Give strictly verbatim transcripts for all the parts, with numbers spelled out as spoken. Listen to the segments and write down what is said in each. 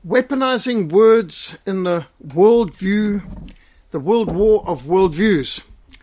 Weaponizing words in the worldview, the world war of worldviews.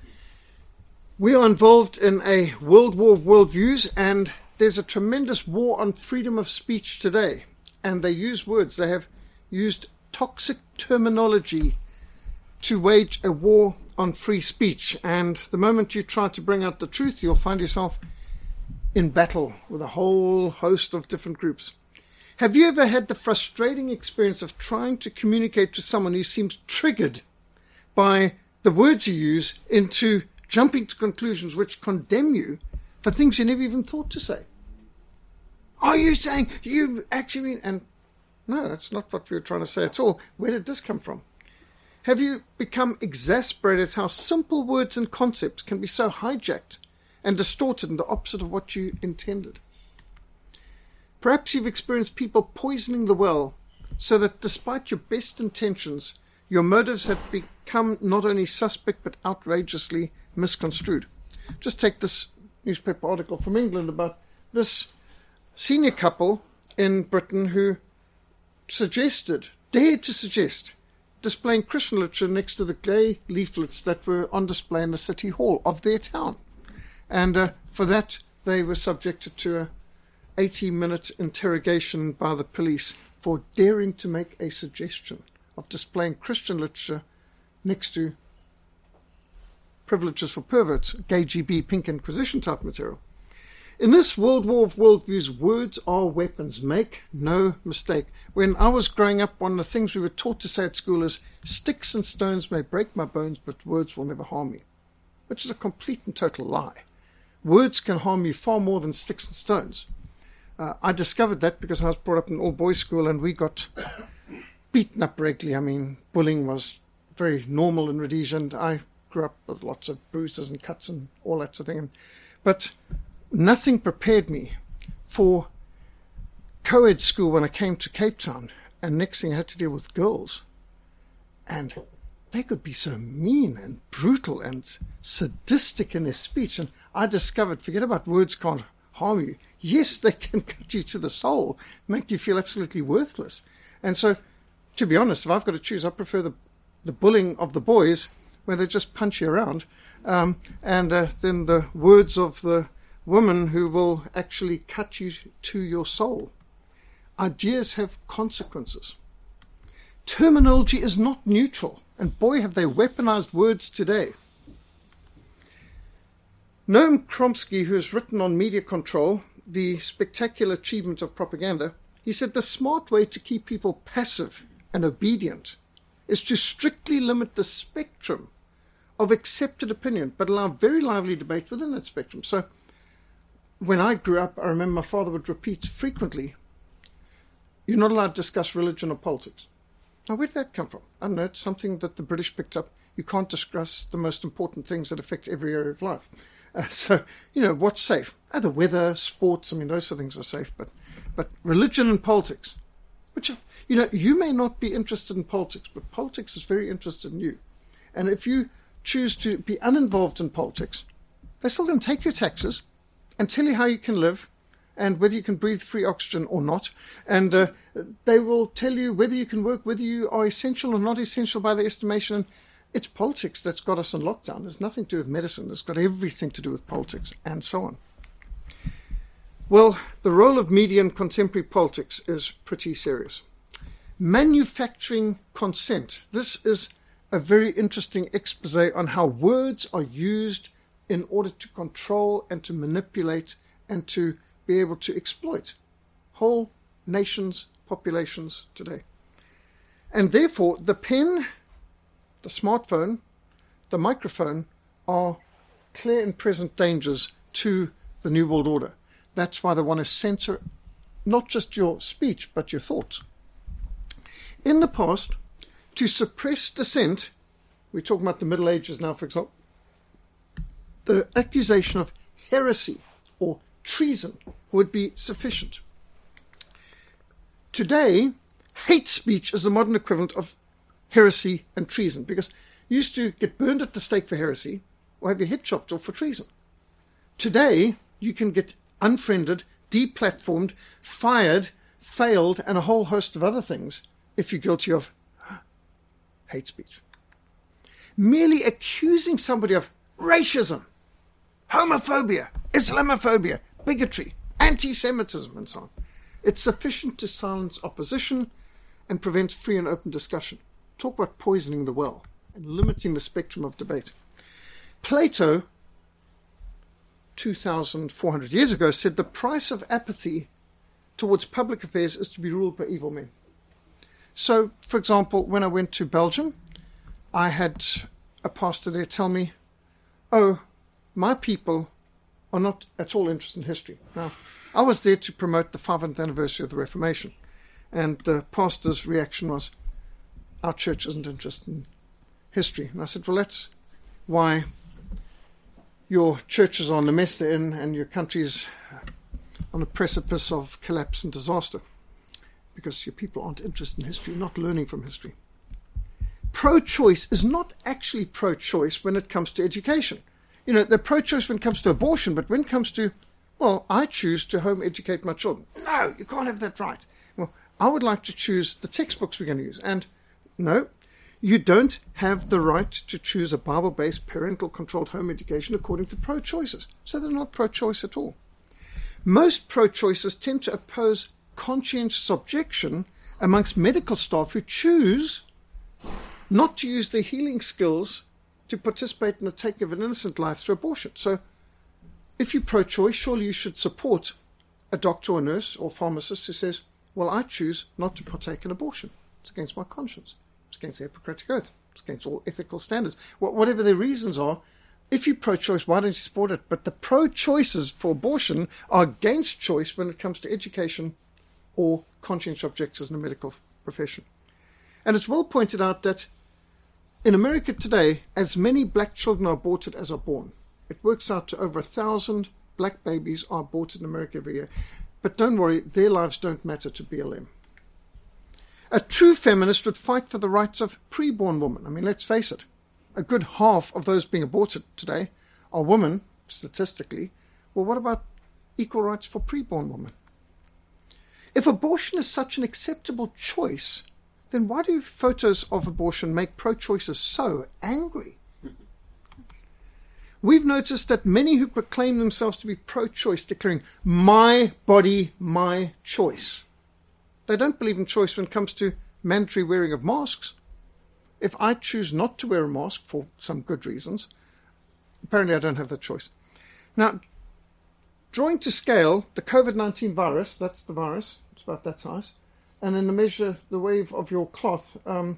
We are involved in a world war of worldviews, and there's a tremendous war on freedom of speech today. And they use words. They have used toxic terminology to wage a war on free speech. And the moment you try to bring out the truth, you'll find yourself in battle with a whole host of different groups. Have you ever had the frustrating experience of trying to communicate to someone who seems triggered by the words you use into jumping to conclusions which condemn you for things you never even thought to say? Are you saying you actually mean? And no, that's not what we were trying to say at all. Where did this come from? Have you become exasperated at how simple words and concepts can be so hijacked and distorted in the opposite of what you intended? Perhaps you've experienced people poisoning the well so that despite your best intentions, your motives have become not only suspect but outrageously misconstrued. Just take this newspaper article from England about this senior couple in Britain who suggested, dared to suggest, displaying Christian literature next to the gay leaflets that were on display in the city hall of their town. And uh, for that, they were subjected to a eighty-minute interrogation by the police for daring to make a suggestion of displaying Christian literature next to privileges for perverts, gay G B, pink Inquisition type material. In this world war of worldviews, words are weapons. Make no mistake. When I was growing up, one of the things we were taught to say at school is, sticks and stones may break my bones, but words will never harm me, which is a complete and total lie. Words can harm you far more than sticks and stones. Uh, I discovered that because I was brought up in an all-boys school and we got beaten up regularly. I mean, bullying was very normal in Rhodesia, and I grew up with lots of bruises and cuts and all that sort of thing. But nothing prepared me for co-ed school when I came to Cape Town, and next thing I had to deal with girls. And they could be so mean and brutal and sadistic in their speech. And I discovered, forget about words can't harm you. Yes, they can cut you to the soul, make you feel absolutely worthless. And so, to be honest, if I've got to choose, I prefer the, the bullying of the boys where they just punch you around, um, and uh, then the words of the women who will actually cut you to your soul. Ideas have consequences. Terminology is not neutral, and boy, have they weaponized words today. Noam Chomsky, who has written on media control, the spectacular achievement of propaganda, he said the smart way to keep people passive and obedient is to strictly limit the spectrum of accepted opinion, but allow very lively debate within that spectrum. So when I grew up, I remember my father would repeat frequently, you're not allowed to discuss religion or politics. Now, where did that come from? I don't know, it's something that the British picked up. You can't discuss the most important things that affect every area of life. Uh, so, you know, what's safe? Oh, the weather, sports, I mean, those sort of things are safe. But, but religion and politics, which, have, you know, you may not be interested in politics, but politics is very interested in you. And if you choose to be uninvolved in politics, they're still going to take your taxes and tell you how you can live and whether you can breathe free oxygen or not. And uh, they will tell you whether you can work, whether you are essential or not essential by their estimation. It's politics that's got us in lockdown. There's nothing to do with medicine. It's got everything to do with politics and so on. Well, the role of media in contemporary politics is pretty serious. Manufacturing consent. This is a very interesting expose on how words are used in order to control and to manipulate and to be able to exploit whole nations, populations today. And therefore, the pen, the smartphone, the microphone are clear and present dangers to the New World Order. That's why they want to censor not just your speech, but your thoughts. In the past, to suppress dissent, we're talking about the Middle Ages now, for example, the accusation of heresy or treason would be sufficient. Today, hate speech is the modern equivalent of heresy and treason, because you used to get burned at the stake for heresy or have your head chopped off for treason. Today, you can get unfriended, deplatformed, fired, failed, and a whole host of other things if you're guilty of hate speech. Merely accusing somebody of racism, homophobia, Islamophobia, bigotry, anti-Semitism, and so on. It's sufficient to silence opposition and prevent free and open discussion. Talk about poisoning the well and limiting the spectrum of debate. Plato, two thousand four hundred years ago, said the price of apathy towards public affairs is to be ruled by evil men. So, for example, when I went to Belgium, I had a pastor there tell me, oh, my people are not at all interested in history. Now, I was there to promote the five hundredth anniversary of the Reformation, and the pastor's reaction was, our church isn't interested in history. And I said, well, that's why your churches are in the mess they're in and your country's on the precipice of collapse and disaster, because your people aren't interested in history, not learning from history. Pro-choice is not actually pro-choice when it comes to education. You know, they're pro-choice when it comes to abortion, but when it comes to, well, I choose to home educate my children. No, you can't have that right. Well, I would like to choose the textbooks we're going to use. And no, you don't have the right to choose a Bible-based parental-controlled home education according to pro-choices. So they're not pro-choice at all. Most pro-choices tend to oppose conscientious objection amongst medical staff who choose not to use their healing skills to participate in the taking of an innocent life through abortion. So if you're pro-choice, surely you should support a doctor or nurse or pharmacist who says, well, I choose not to partake in abortion. It's against my conscience. It's against the Hippocratic Oath. It's against all ethical standards. Whatever their reasons are, if you're pro-choice, why don't you support it? But the pro-choices for abortion are against choice when it comes to education or conscientious objectors in the medical profession. And it's well pointed out that in America today, as many black children are aborted as are born. It works out to over a thousand black babies are aborted in America every year. But don't worry, their lives don't matter to B L M. A true feminist would fight for the rights of preborn women. I mean, let's face it. A good half of those being aborted today are women, statistically. Well, what about equal rights for preborn women? If abortion is such an acceptable choice, then why do photos of abortion make pro-choicers so angry? We've noticed that many who proclaim themselves to be pro-choice declaring, my body, my choice. They don't believe in choice when it comes to mandatory wearing of masks. If I choose not to wear a mask for some good reasons, apparently I don't have that choice. Now, drawing to scale, the COVID nineteen virus, that's the virus, it's about that size, and then the measure, the wave of your cloth, um,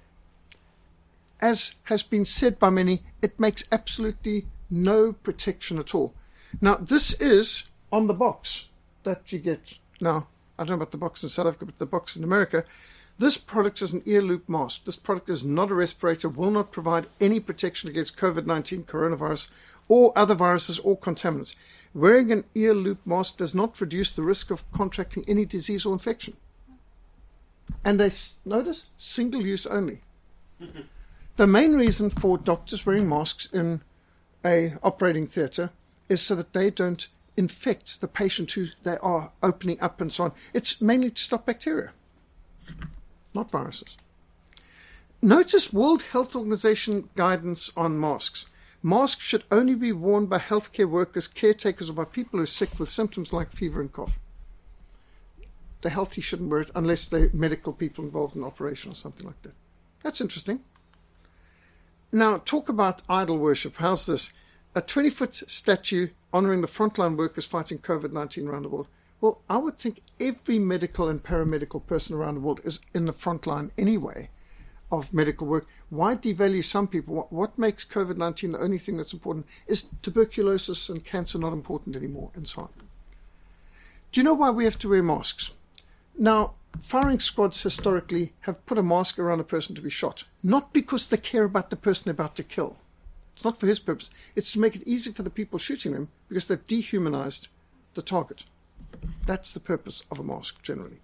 as has been said by many, it makes absolutely no protection at all. Now, this is on the box that you get. Now, I don't know about the box in South Africa, but the box in America. This product is an ear loop mask. This product is not a respirator, will not provide any protection against COVID nineteen, coronavirus, or other viruses or contaminants. Wearing an ear loop mask does not reduce the risk of contracting any disease or infection. And they, notice, single use only. The main reason for doctors wearing masks in a operating theatre is so that they don't infect the patient who they are opening up and so on. It's mainly to stop bacteria, not viruses. Notice World Health Organization guidance on masks. Masks should only be worn by healthcare workers, caretakers, or by people who are sick with symptoms like fever and cough. The healthy shouldn't wear it unless they're medical people involved in an operation or something like that. That's interesting. Now, talk about idol worship. How's this? A twenty-foot statue honoring the frontline workers fighting COVID nineteen around the world. Well, I would think every medical and paramedical person around the world is in the front line anyway of medical work. Why devalue some people? What, what makes COVID nineteen the only thing that's important? Is tuberculosis and cancer not important anymore, and so on? Do you know why we have to wear masks? Now, firing squads historically have put a mask around a person to be shot, not because they care about the person they're about to kill. It's not for his purpose. It's to make it easy for the people shooting them because they've dehumanized the target. That's the purpose of a mask, generally.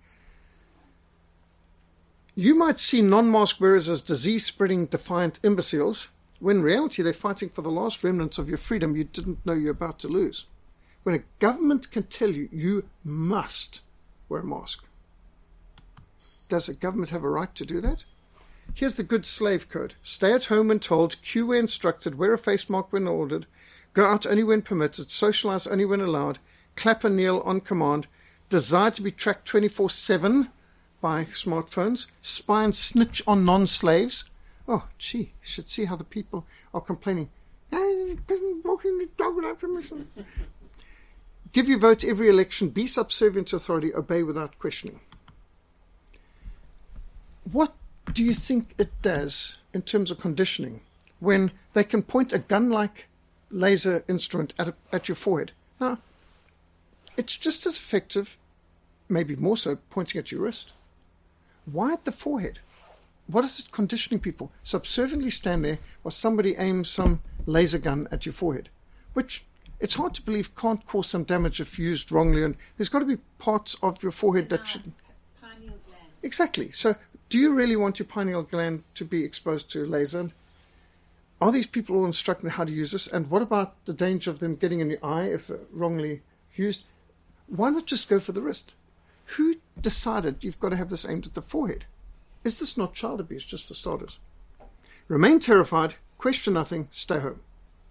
You might see non-mask wearers as disease-spreading, defiant imbeciles, when in reality they're fighting for the last remnants of your freedom you didn't know you're about to lose. When a government can tell you you must wear a mask, does a government have a right to do that? Here's the good slave code. Stay at home when told, queue where instructed, wear a face mask when ordered, go out only when permitted, socialize only when allowed, clap and kneel on command, desire to be tracked twenty-four seven by smartphones, spy and snitch on non-slaves. Oh, gee, you should see how the people are complaining. Walking the dog without permission. Give your vote every election, be subservient to authority, obey without questioning. What do you think it does in terms of conditioning when they can point a gun-like laser instrument at, a, at your forehead? Now, it's just as effective, maybe more so, pointing at your wrist. Why at the forehead? What is it conditioning people? Subserviently stand there while somebody aims some laser gun at your forehead, which it's hard to believe can't cause some damage if used wrongly, and there's got to be parts of your forehead that should... Pineal gland. Exactly. So do you really want your pineal gland to be exposed to laser? Are these people all instructed how to use this? And what about the danger of them getting in your eye if wrongly used? Why not just go for the wrist? Who decided you've got to have this aimed at the forehead? Is this not child abuse, just for starters? Remain terrified, question nothing, stay home.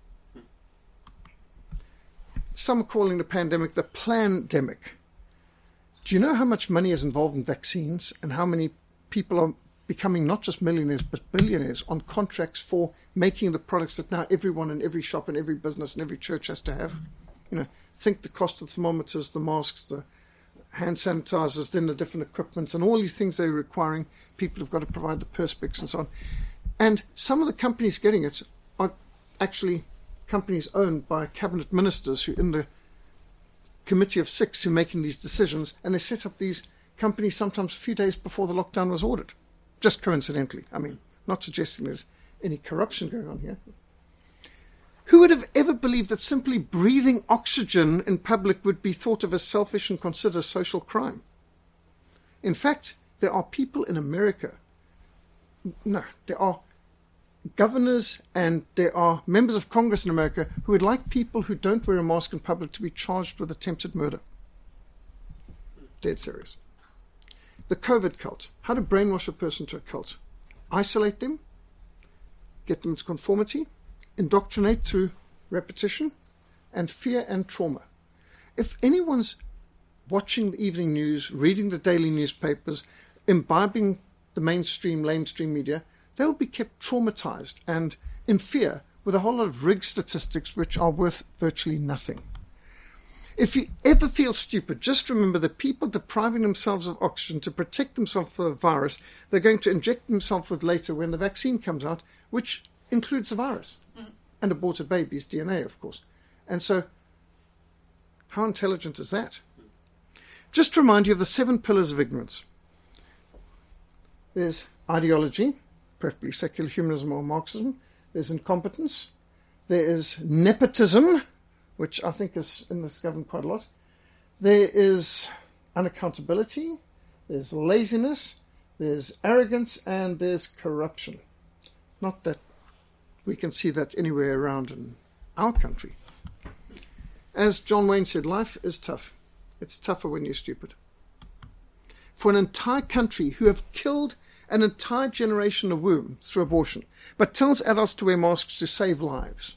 Some are calling the pandemic the plandemic. Do you know how much money is involved in vaccines and how many people are becoming not just millionaires but billionaires on contracts for making the products that now everyone in every shop and every business and every church has to have? You know, think the cost of thermometers, the masks, the hand sanitizers, then the different equipments and all these things they're requiring. People have got to provide the perspex and so on. And some of the companies getting it are actually companies owned by cabinet ministers who in the committee of six who are making these decisions, and they set up these companies sometimes a few days before the lockdown was ordered. Just coincidentally. I mean, not suggesting there's any corruption going on here. Who would have ever believed that simply breathing oxygen in public would be thought of as selfish and considered a social crime? In fact, there are people in America, no, there are governors and there are members of Congress in America who would like people who don't wear a mask in public to be charged with attempted murder. Dead serious. The COVID cult. How to brainwash a person to a cult. Isolate them, get them to conformity, indoctrinate through repetition, and fear and trauma. If anyone's watching the evening news, reading the daily newspapers, imbibing the mainstream, lamestream media, they'll be kept traumatized and in fear with a whole lot of rigged statistics which are worth virtually nothing. If you ever feel stupid, just remember that people depriving themselves of oxygen to protect themselves from the virus, they're going to inject themselves with later when the vaccine comes out, which includes the virus. Mm-hmm. And aborted babies' D N A, of course. And so, how intelligent is that? Just to remind you of the seven pillars of ignorance. There's ideology, preferably secular humanism or Marxism. There's incompetence. There is nepotism, which I think is in this government quite a lot. There is unaccountability. There's laziness. There's arrogance. And there's corruption. Not that we can see that anywhere around in our country. As John Wayne said, life is tough. It's tougher when you're stupid. For an entire country who have killed an entire generation of womb through abortion, but tells adults to wear masks to save lives.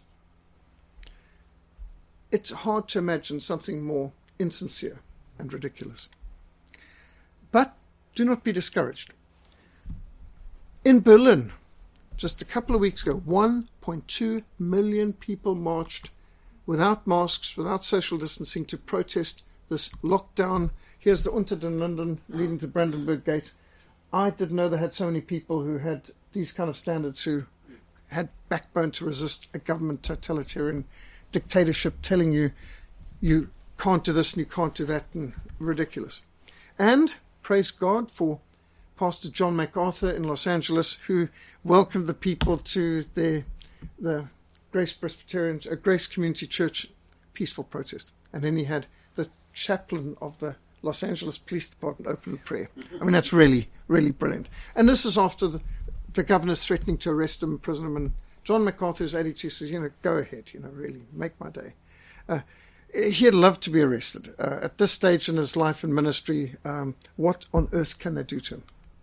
It's hard to imagine something more insincere and ridiculous. But do not be discouraged. In Berlin, just a couple of weeks ago, one point two million people marched without masks, without social distancing, to protest this lockdown. Here's the Unter den Linden leading to Brandenburg Gate. I didn't know they had so many people who had these kind of standards, who had backbone to resist a government totalitarian dictatorship telling you you can't do this and you can't do that, and ridiculous. And praise God for Pastor John MacArthur in Los Angeles, who welcomed the people to their, the Grace Presbyterian, uh, Grace Community Church peaceful protest. And then he had the chaplain of the Los Angeles Police Department open prayer. I mean, that's really, really brilliant. And this is after the, the governor's threatening to arrest him, imprison him, and John MacArthur, who's eighty-two, says, you know, go ahead, you know, really, make my day. Uh, he'd love to be arrested. Uh, at this stage in his life and ministry, um, what on earth can they do to him?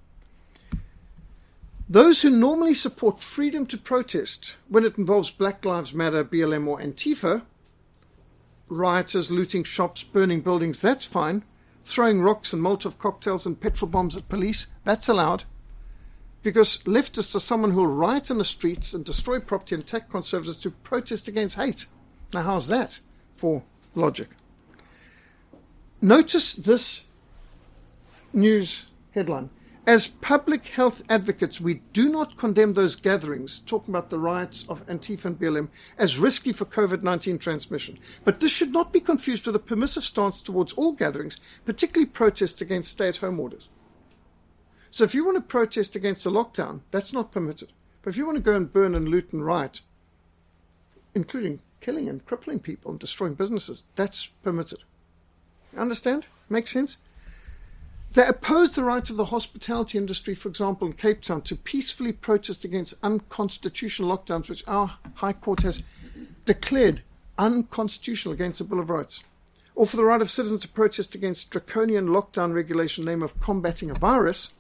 Those who normally support freedom to protest when it involves Black Lives Matter, B L M or Antifa, rioters looting shops, burning buildings, that's fine. Throwing rocks and Molotov cocktails and petrol bombs at police, that's allowed. Because leftists are someone who will riot in the streets and destroy property and attack conservatives to protest against hate. Now how's that for logic? Notice this news headline. As public health advocates, we do not condemn those gatherings, talking about the riots of Antifa and B L M, as risky for COVID nineteen transmission. But this should not be confused with a permissive stance towards all gatherings, particularly protests against stay-at-home orders. So if you want to protest against a lockdown, that's not permitted. But if you want to go and burn and loot and riot, including killing and crippling people and destroying businesses, that's permitted. Understand? Makes sense? They oppose the right of the hospitality industry, for example, in Cape Town, to peacefully protest against unconstitutional lockdowns, which our High Court has declared unconstitutional against the Bill of Rights. Or for the right of citizens to protest against draconian lockdown regulation in the name of combating a virus.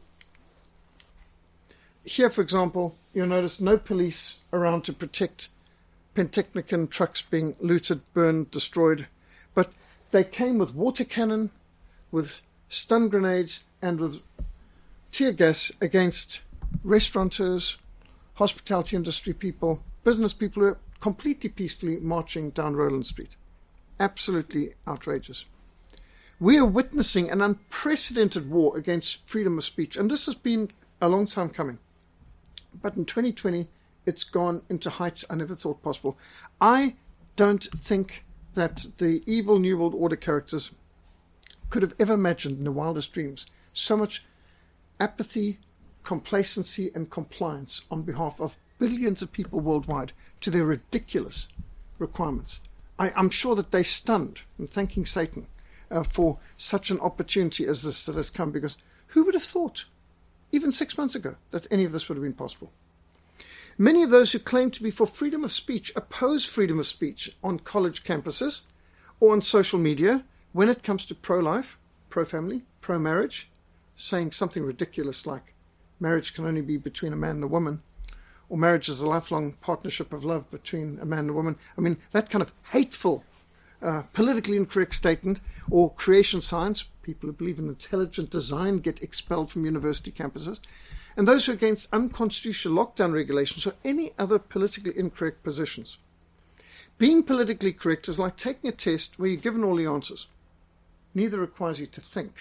Here, for example, you'll notice no police around to protect Pentechnicon trucks being looted, burned, destroyed. But they came with water cannon, with stun grenades and with tear gas against restaurateurs, hospitality industry people, business people who are completely peacefully marching down Roland Street. Absolutely outrageous. We are witnessing an unprecedented war against freedom of speech, and this has been a long time coming. But in twenty twenty, it's gone into heights I never thought possible. I don't think that the evil New World Order characters could have ever imagined in the wildest dreams so much apathy, complacency and compliance on behalf of billions of people worldwide to their ridiculous requirements. I, I'm sure that they're stunned and thanking Satan uh, for such an opportunity as this that has come, because who would have thought, even six months ago, that any of this would have been possible? Many of those who claim to be for freedom of speech oppose freedom of speech on college campuses or on social media when it comes to pro-life, pro-family, pro-marriage, saying something ridiculous like marriage can only be between a man and a woman, or marriage is a lifelong partnership of love between a man and a woman. I mean, that kind of hateful, uh, politically incorrect statement, or creation science, people who believe in intelligent design get expelled from university campuses, and those who are against unconstitutional lockdown regulations or any other politically incorrect positions. Being politically correct is like taking a test where you're given all the answers. Neither requires you to think.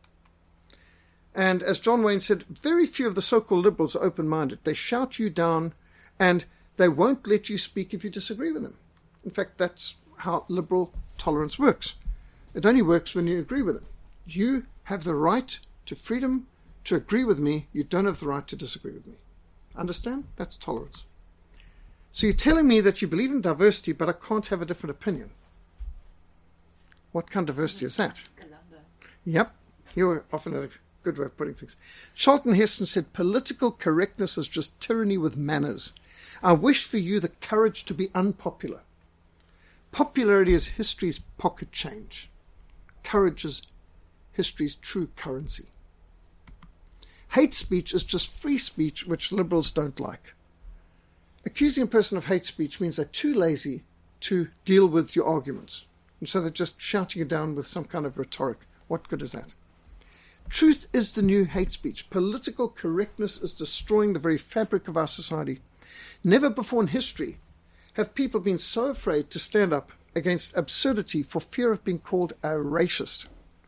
And as John Wayne said, very few of the so-called liberals are open-minded. They shout you down and they won't let you speak if you disagree with them. In fact, that's how liberal tolerance works. It only works when you agree with them. You have the right to freedom to agree with me. You don't have the right to disagree with me. Understand? That's tolerance. So you're telling me that you believe in diversity, but I can't have a different opinion. What kind of diversity is that? Yep. You're often a good way of putting things. Charlton Heston said, political correctness is just tyranny with manners. I wish for you the courage to be unpopular. Popularity is history's pocket change. Courage is history's true currency. Hate speech is just free speech, which liberals don't like. Accusing a person of hate speech means they're too lazy to deal with your arguments. And so they're just shouting it down with some kind of rhetoric. What good is that? Truth is the new hate speech. Political correctness is destroying the very fabric of our society. Never before in history have people been so afraid to stand up against absurdity for fear of being called a racist,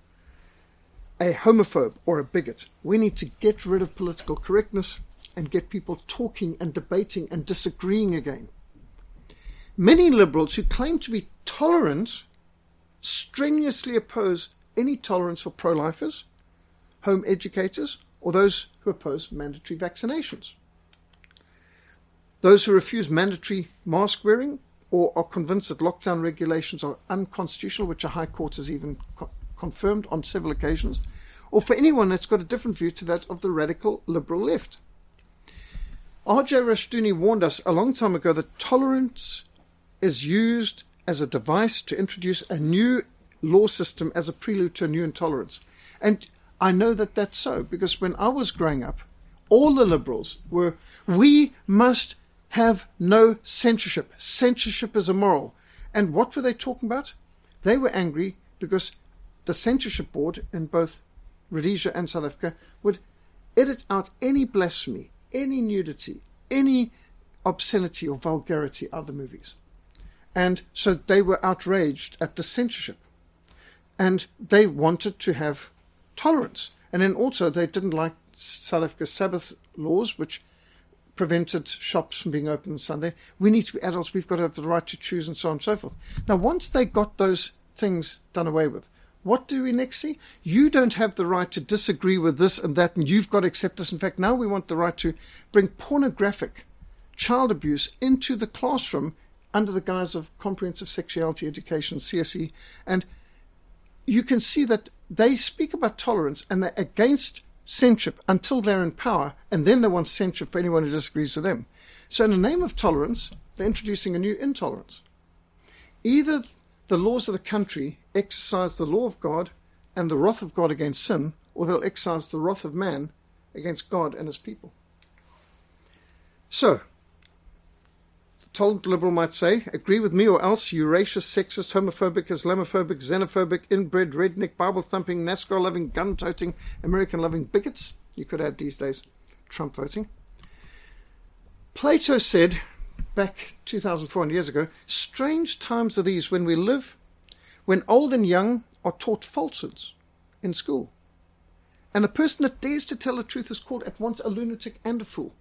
a homophobe, or a bigot. We need to get rid of political correctness and get people talking and debating and disagreeing again. Many liberals who claim to be tolerant strenuously oppose any tolerance for pro-lifers, home educators, or those who oppose mandatory vaccinations. Those who refuse mandatory mask wearing or are convinced that lockdown regulations are unconstitutional, which a High Court has even co- confirmed on several occasions, or for anyone that's got a different view to that of the radical liberal left. R J Rushdoony warned us a long time ago that tolerance is used as a device to introduce a new law system as a prelude to a new intolerance. And I know that that's so, because when I was growing up, all the liberals were, we must have no censorship. Censorship is immoral. And what were they talking about? They were angry because the censorship board in both Rhodesia and South Africa would edit out any blasphemy, any nudity, any obscenity or vulgarity out of the movies. And so they were outraged at the censorship. And they wanted to have tolerance. And then also they didn't like South Africa's Sabbath laws, which prevented shops from being open on Sunday. We need to be adults. We've got to have the right to choose, and so on and so forth. Now, once they got those things done away with, what do we next see? You don't have the right to disagree with this and that, and you've got to accept this. In fact, now we want the right to bring pornographic child abuse into the classroom under the guise of comprehensive sexuality education, C S E. And you can see that they speak about tolerance and they're against censorship until they're in power, and then they want censorship for anyone who disagrees with them. So in the name of tolerance, they're introducing a new intolerance. Either the laws of the country exercise the law of God and the wrath of God against sin, or they'll exercise the wrath of man against God and his people. So, the tolerant liberal might say, agree with me or else, you racist, sexist, homophobic, Islamophobic, xenophobic, inbred, redneck, Bible-thumping, NASCAR-loving, gun-toting, American-loving bigots. You could add these days Trump voting. Plato said, back two thousand four hundred years ago, strange times are these when we live, when old and young are taught falsehoods in school. And the person that dares to tell the truth is called at once a lunatic and a fool.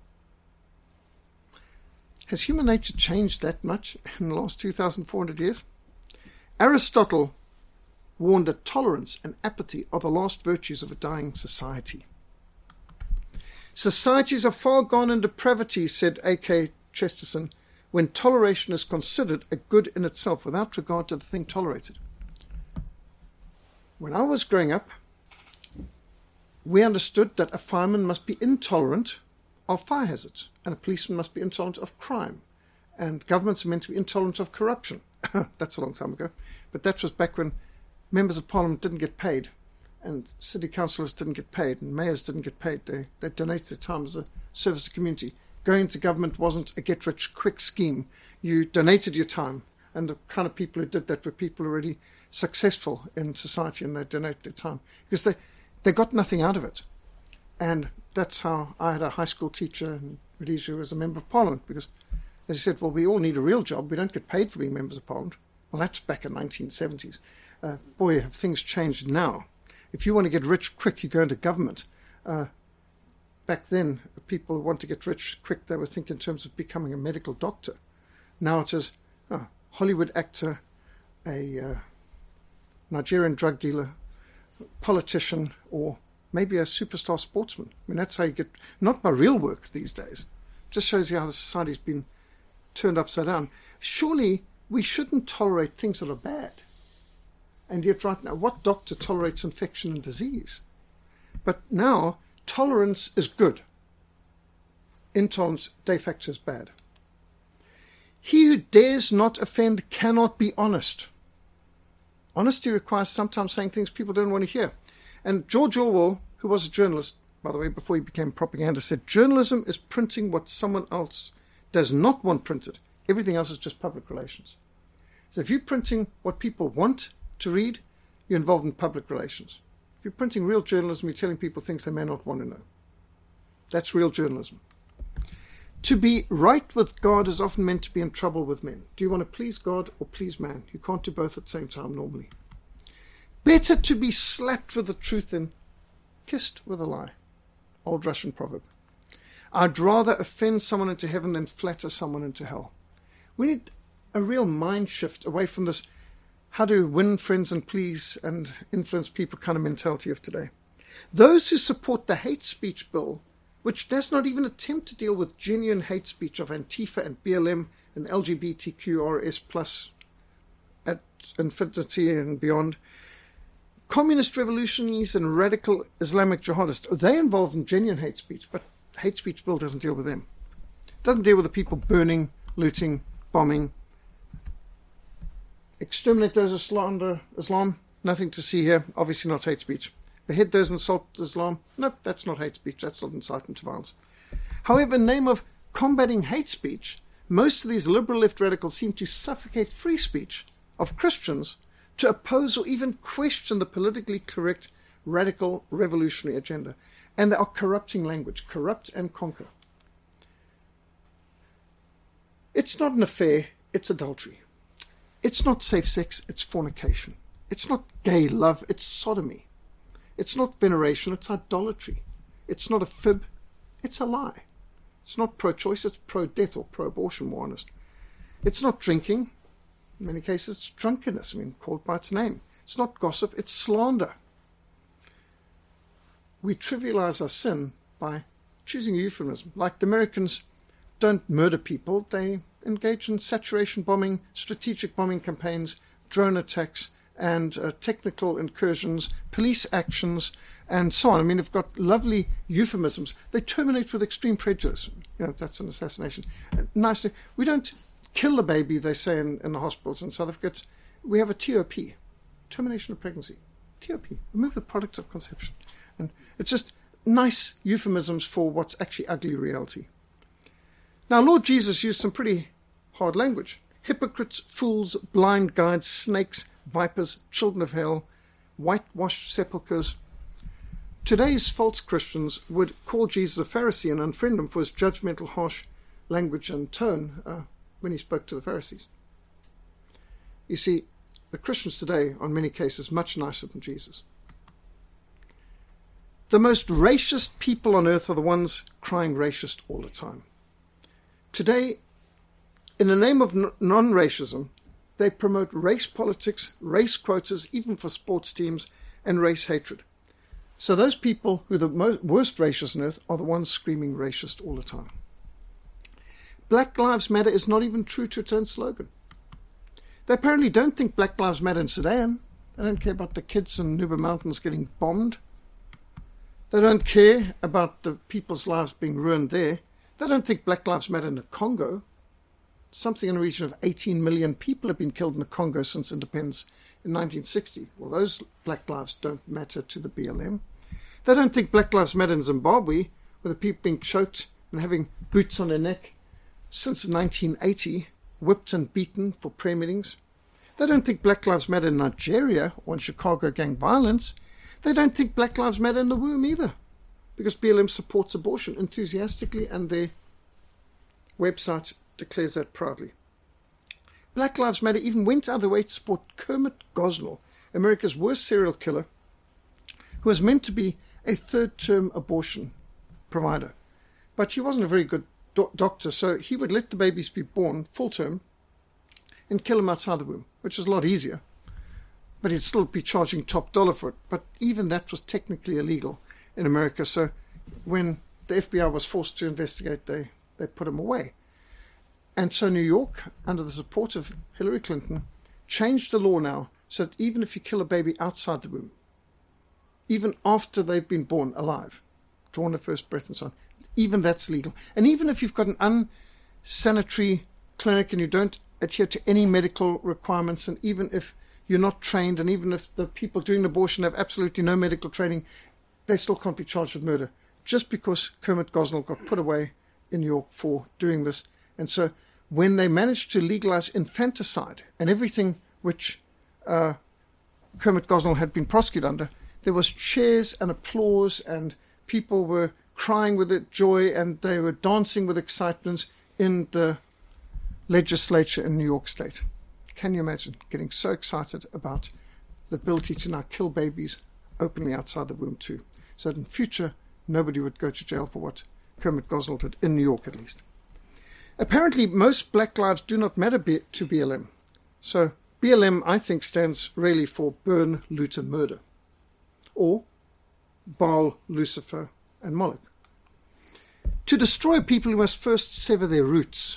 Has human nature changed that much in the last two thousand four hundred years? Aristotle warned that tolerance and apathy are the last virtues of a dying society. Societies are far gone in depravity, said A K Chesterton, when toleration is considered a good in itself without regard to the thing tolerated. When I was growing up, we understood that a fireman must be intolerant of fire hazards, and a policeman must be intolerant of crime, and governments are meant to be intolerant of corruption. That's a long time ago, but that was back when members of parliament didn't get paid, and city councillors didn't get paid, and mayors didn't get paid. They, they donated their time as a service to the community. Going to government wasn't a get-rich-quick scheme. You donated your time, and the kind of people who did that were people already successful in society, and they donated their time because they, they got nothing out of it. And that's how I had a high school teacher in Rhodesia who was a member of parliament, because as he said, well, we all need a real job. We don't get paid for being members of parliament. Well, that's back in the nineteen seventies. Uh, boy, have things changed now. If you want to get rich quick, you go into government. Uh, back then, people who want to get rich quick, they were thinking in terms of becoming a medical doctor. Now it is oh, Hollywood actor, a uh, Nigerian drug dealer, politician, or maybe a superstar sportsman. I mean, that's how you get, not by real work these days. Just shows you how the society's been turned upside down. Surely we shouldn't tolerate things that are bad. And yet right now, what doctor tolerates infection and disease? But now, tolerance is good. Intolerance de facto is bad. He who dares not offend cannot be honest. Honesty requires sometimes saying things people don't want to hear. And George Orwell, who was a journalist, by the way, before he became propaganda, said, journalism is printing what someone else does not want printed. Everything else is just public relations. So if you're printing what people want to read, you're involved in public relations. If you're printing real journalism, you're telling people things they may not want to know. That's real journalism. To be right with God is often meant to be in trouble with men. Do you want to please God or please man? You can't do both at the same time normally. Better to be slapped with the truth than kissed with a lie. Old Russian proverb. I'd rather offend someone into heaven than flatter someone into hell. We need a real mind shift away from this how to win friends and please and influence people kind of mentality of today. Those who support the hate speech bill, which does not even attempt to deal with genuine hate speech of Antifa and B L M and L G B T Q R S plus at infinity and beyond, communist revolutionaries and radical Islamic jihadists, they're involved in genuine hate speech, but hate speech bill doesn't deal with them. It doesn't deal with the people burning, looting, bombing. Exterminate those who slander Islam, nothing to see here, obviously not hate speech. behead those who insult Islam. Nope, that's not hate speech. That's not incitement to violence. However, in the name of combating hate speech, most of these liberal left radicals seem to suffocate free speech of Christians to oppose or even question the politically correct radical revolutionary agenda. And they are corrupting language, corrupt and conquer. It's not an affair, it's adultery. It's not safe sex, it's fornication. It's not gay love, it's sodomy. It's not veneration, it's idolatry. It's not a fib, it's a lie. It's not pro-choice, it's pro-death or pro-abortion, more honest. It's not drinking. In many cases, it's drunkenness, I mean, called by its name. It's not gossip, it's slander. We trivialize our sin by choosing a euphemism. Like the Americans don't murder people, they engage in saturation bombing, strategic bombing campaigns, drone attacks, and uh, technical incursions, police actions, and so on. I mean, they've got lovely euphemisms. They terminate with extreme prejudice. You know, that's an assassination. And nice to, we don't kill the baby, they say in, in the hospitals in South Africa. It's, we have a T O P, termination of pregnancy. T O P, remove the product of conception. And it's just nice euphemisms for what's actually ugly reality. Now, Lord Jesus used some pretty hard language. Hypocrites, fools, blind guides, snakes, vipers, children of hell, whitewashed sepulchres. Today's false Christians would call Jesus a Pharisee and unfriend him for his judgmental, harsh language and tone uh, when he spoke to the Pharisees. You see, the Christians today are in many cases much nicer than Jesus. The most racist people on earth are the ones crying racist all the time. Today, in the name of non-racism, they promote race politics, race quotas, even for sports teams, and race hatred. So those people who are the most, worst racists on earth are the ones screaming racist all the time. Black Lives Matter is not even true to its own slogan. They apparently don't think Black Lives Matter in Sudan. They don't care about the kids in Nuba Mountains getting bombed. They don't care about the people's lives being ruined there. They don't think Black Lives Matter in the Congo. Something in the region of eighteen million people have been killed in the Congo since independence in nineteen sixty. Well, those black lives don't matter to the B L M. They don't think Black Lives Matter in Zimbabwe, where the people being choked and having boots on their neck since nineteen eighty, whipped and beaten for prayer meetings. They don't think Black Lives Matter in Nigeria or in Chicago gang violence. They don't think Black Lives Matter in the womb either, because B L M supports abortion enthusiastically and their website declares that proudly. Black Lives Matter even went out of the way to support Kermit Gosnell, America's worst serial killer, who was meant to be a third-term abortion provider. But he wasn't a very good do- doctor, so he would let the babies be born full-term and kill them outside the womb, which was a lot easier. But he'd still be charging top dollar for it. But even that was technically illegal in America, so when the F B I was forced to investigate, they, they put him away. And so New York, under the support of Hillary Clinton, changed the law now so that even if you kill a baby outside the womb, even after they've been born alive, drawn their first breath and so on, even that's legal. And even if you've got an unsanitary clinic and you don't adhere to any medical requirements, and even if you're not trained, and even if the people doing the abortion have absolutely no medical training, they still can't be charged with murder, just because Kermit Gosnell got put away in New York for doing this. And so when they managed to legalize infanticide and everything which uh, Kermit Gosnell had been prosecuted under, there was cheers and applause, and people were crying with joy, and they were dancing with excitement in the legislature in New York State. Can you imagine getting so excited about the ability to now kill babies openly outside the womb too, so that in future nobody would go to jail for what Kermit Gosnell did, in New York at least. Apparently, most black lives do not matter to B L M. So B L M, I think, stands really for burn, loot, and murder. Or Baal, Lucifer, and Moloch. To destroy people, you must first sever their roots.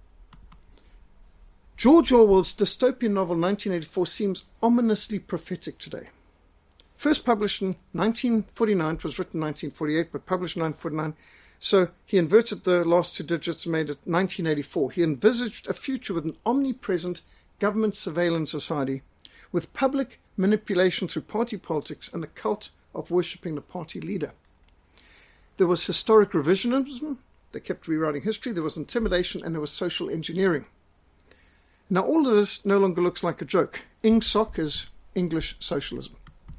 George Orwell's dystopian novel nineteen eighty-four seems ominously prophetic today. First published in nineteen forty-nine, it was written in nineteen forty-eight, but published in nineteen forty-nine. So he inverted the last two digits and made it nineteen eighty-four. He envisaged a future with an omnipresent government surveillance society, with public manipulation through party politics and the cult of worshipping the party leader. There was historic revisionism. They kept rewriting history. There was intimidation, and there was social engineering. Now, all of this no longer looks like a joke. Ingsoc is English socialism.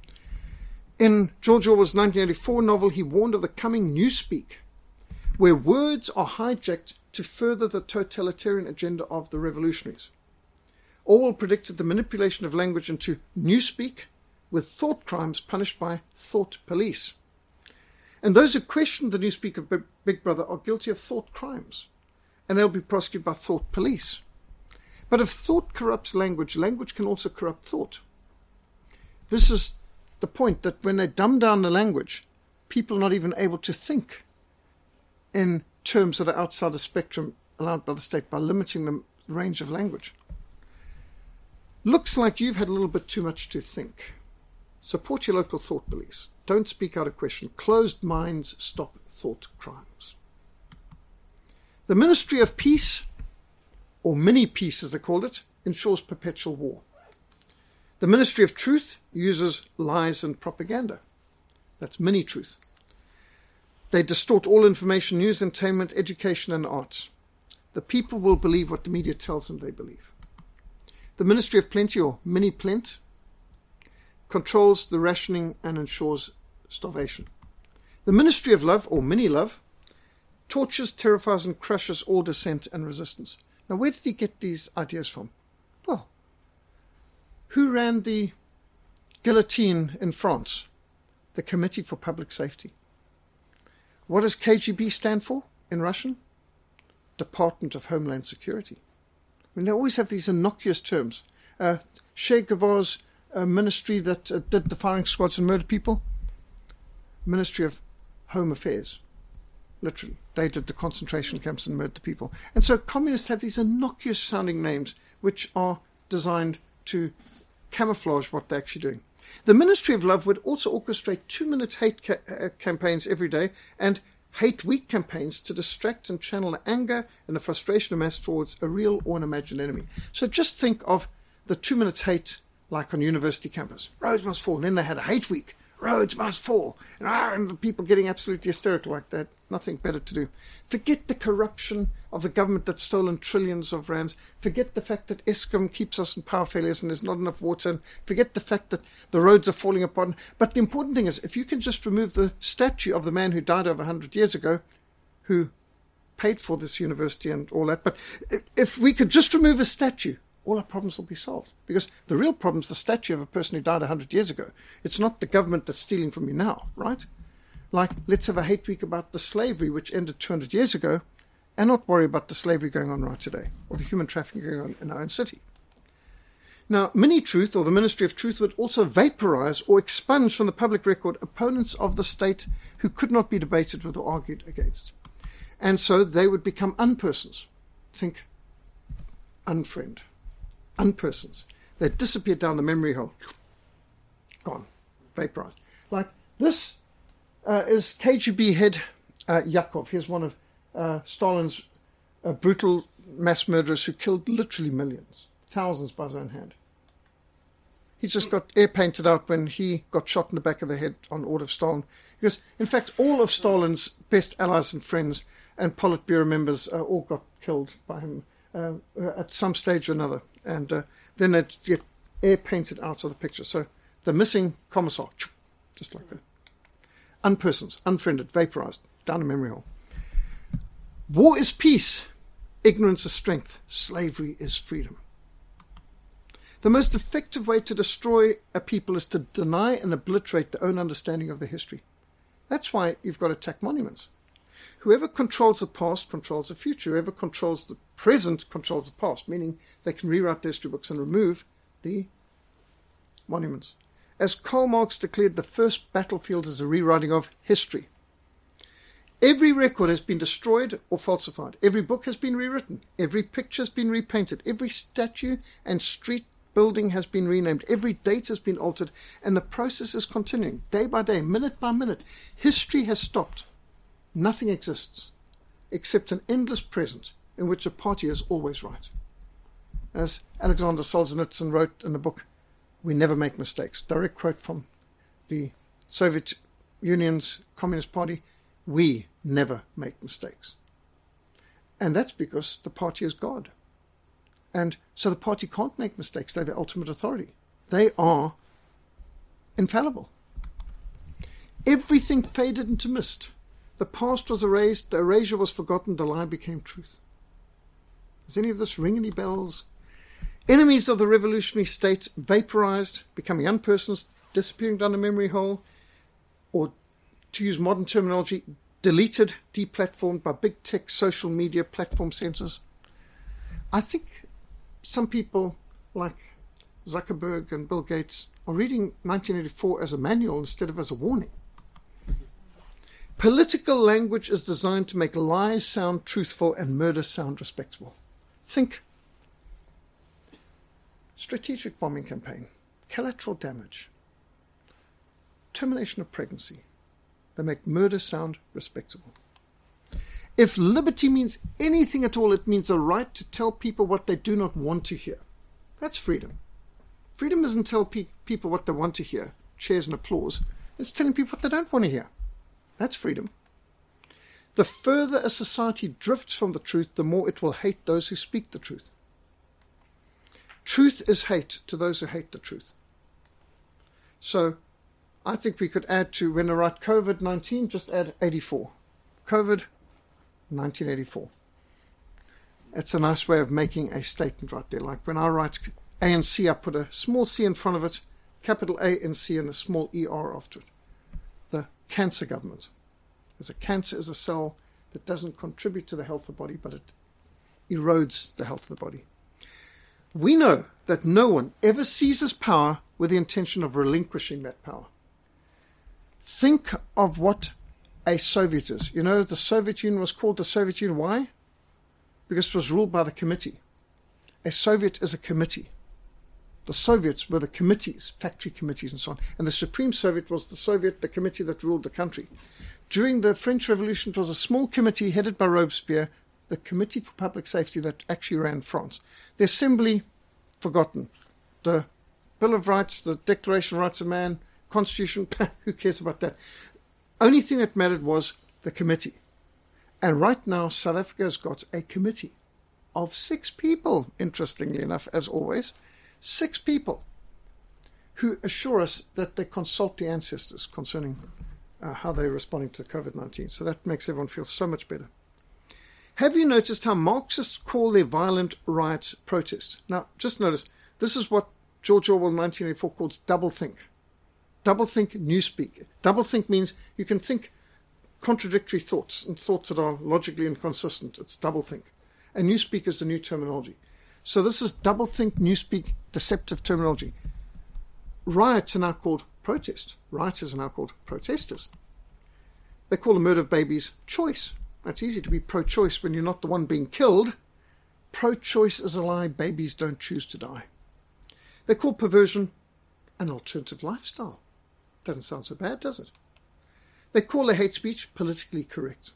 In George Orwell's nineteen eighty-four novel, he warned of the coming newspeak, where words are hijacked to further the totalitarian agenda of the revolutionaries. Orwell predicted the manipulation of language into newspeak, with thought crimes punished by thought police. And those who question the newspeak of Big Brother are guilty of thought crimes, and they'll be prosecuted by thought police. But if thought corrupts language, language can also corrupt thought. This is the point, that when they dumb down the language, people are not even able to think in terms that are outside the spectrum allowed by the state by limiting the range of language. Looks like you've had a little bit too much to think. Support your local thought police. Don't speak out of question. Closed minds stop thought crimes. The Ministry of Peace, or mini-peace as they called it, ensures perpetual war. The Ministry of Truth uses lies and propaganda. That's mini-truth. They distort all information, news, entertainment, education, and arts. The people will believe what the media tells them they believe. The Ministry of Plenty, or mini-plent, controls the rationing and ensures starvation. The Ministry of Love, or mini-love, tortures, terrifies, and crushes all dissent and resistance. Now, where did he get these ideas from? Well, who ran the guillotine in France? The Committee for Public Safety. What does K G B stand for in Russian? Department of Homeland Security. I mean, they always have these innocuous terms. Uh, Che Guevara's uh, ministry that uh, did the firing squads and murdered people? Ministry of Home Affairs. Literally. They did the concentration camps and murdered the people. And so communists have these innocuous sounding names which are designed to camouflage what they're actually doing. The Ministry of Love would also orchestrate two-minute hate ca- uh, campaigns every day and hate week campaigns to distract and channel the anger and the frustration of mass towards a real or an imagined enemy. So just think of the two-minute hate like on university campus. Rhodes must fall. And then they had a hate week. Rhodes must fall. And, ah, and the people getting absolutely hysterical like that. Nothing better to do. Forget the corruption of the government that's stolen trillions of rands. Forget the fact that Eskom keeps us in power failures and there's not enough water. And forget the fact that the roads are falling apart. But the important thing is, if you can just remove the statue of the man who died over one hundred years ago, who paid for this university and all that, but if we could just remove a statue, all our problems will be solved. Because the real problem is the statue of a person who died one hundred years ago. It's not the government that's stealing from you now, right? Like, let's have a hate week about the slavery which ended two hundred years ago and not worry about the slavery going on right today or the human trafficking going on in our own city. Now, Mini-Truth, or the Ministry of Truth, would also vaporize or expunge from the public record opponents of the state who could not be debated with or argued against. And so they would become unpersons. Think unfriend. Unpersons. They disappear down the memory hole. Gone. Vaporized. Like this uh, is K G B head uh, Yakov. Here's one of uh, Stalin's uh, brutal mass murderers who killed literally millions, thousands by his own hand. He just got air painted out when he got shot in the back of the head on order of Stalin. Because, in fact, all of Stalin's best allies and friends and Politburo members uh, all got killed by him uh, at some stage or another. And uh, then they'd get air painted out of the picture. So the missing commissar, just like that. Unpersons, unfriended, vaporized, down a memory hole. War is peace. Ignorance is strength. Slavery is freedom. The most effective way to destroy a people is to deny and obliterate their own understanding of their history. That's why you've got to attack monuments. Whoever controls the past controls the future. Whoever controls the present controls the past, meaning they can rewrite the history books and remove the monuments. As Karl Marx declared, the first battlefield is a rewriting of history. Every record has been destroyed or falsified. Every book has been rewritten. Every picture has been repainted. Every statue and street building has been renamed. Every date has been altered. And the process is continuing, day by day, minute by minute. History has stopped. Nothing exists except an endless present in which a party is always right. As Alexander Solzhenitsyn wrote in the book, "We never make mistakes." Direct quote from the Soviet Union's Communist Party, we never make mistakes. And that's because the party is God. And so the party can't make mistakes. They're the ultimate authority. They are infallible. Everything faded into mist. The past was erased, the erasure was forgotten, the lie became truth. Does any of this ring any bells? Enemies of the revolutionary state vaporized, becoming unpersons, disappearing down a memory hole, or, to use modern terminology, deleted, deplatformed by big tech social media platform censors. I think some people like Zuckerberg and Bill Gates are reading nineteen eighty-four as a manual instead of as a warning. Political language is designed to make lies sound truthful and murder sound respectable. Think strategic bombing campaign, collateral damage, termination of pregnancy. They make murder sound respectable. If liberty means anything at all, it means a right to tell people what they do not want to hear. That's freedom. Freedom isn't tell pe- people what they want to hear, cheers and applause. It's telling people what they don't want to hear. That's freedom. The further a society drifts from the truth, the more it will hate those who speak the truth. Truth is hate to those who hate the truth. So I think we could add to, when I write COVID nineteen, just add eighty-four. COVID nineteen eighty-four. That's a nice way of making a statement right there. Like when I write A N C, I put a small c in front of it, capital A N C, and a small E R after it. The cancer government. As a cancer is a cell that doesn't contribute to the health of the body, but it erodes the health of the body. We know that no one ever seizes power with the intention of relinquishing that power. Think of what a Soviet is. You know, the Soviet Union was called the Soviet Union. Why? Because it was ruled by the committee. A Soviet is a committee. The Soviets were the committees, factory committees and so on. And the Supreme Soviet was the Soviet, the committee that ruled the country. During the French Revolution, it was a small committee headed by Robespierre, the Committee for Public Safety that actually ran France. The Assembly, forgotten. The Bill of Rights, the Declaration of Rights of Man, Constitution, who cares about that? Only thing that mattered was the committee. And right now, South Africa has got a committee of six people, interestingly enough, as always. Six people who assure us that they consult the ancestors concerning uh, how they're responding to COVID nineteen. So that makes everyone feel so much better. Have you noticed how Marxists call their violent riots protest? Now, just notice, this is what George Orwell nineteen eighty-four calls doublethink. Doublethink newspeak. Doublethink means you can think contradictory thoughts and thoughts that are logically inconsistent. It's doublethink. And newspeak is the new terminology. So this is doublethink, newspeak, deceptive terminology. Riots are now called protest. Rioters are now called protesters. They call the murder of babies choice. It's easy to be pro-choice when you're not the one being killed. Pro-choice is a lie. Babies don't choose to die. They call perversion an alternative lifestyle. Doesn't sound so bad, does it? They call their hate speech politically correct.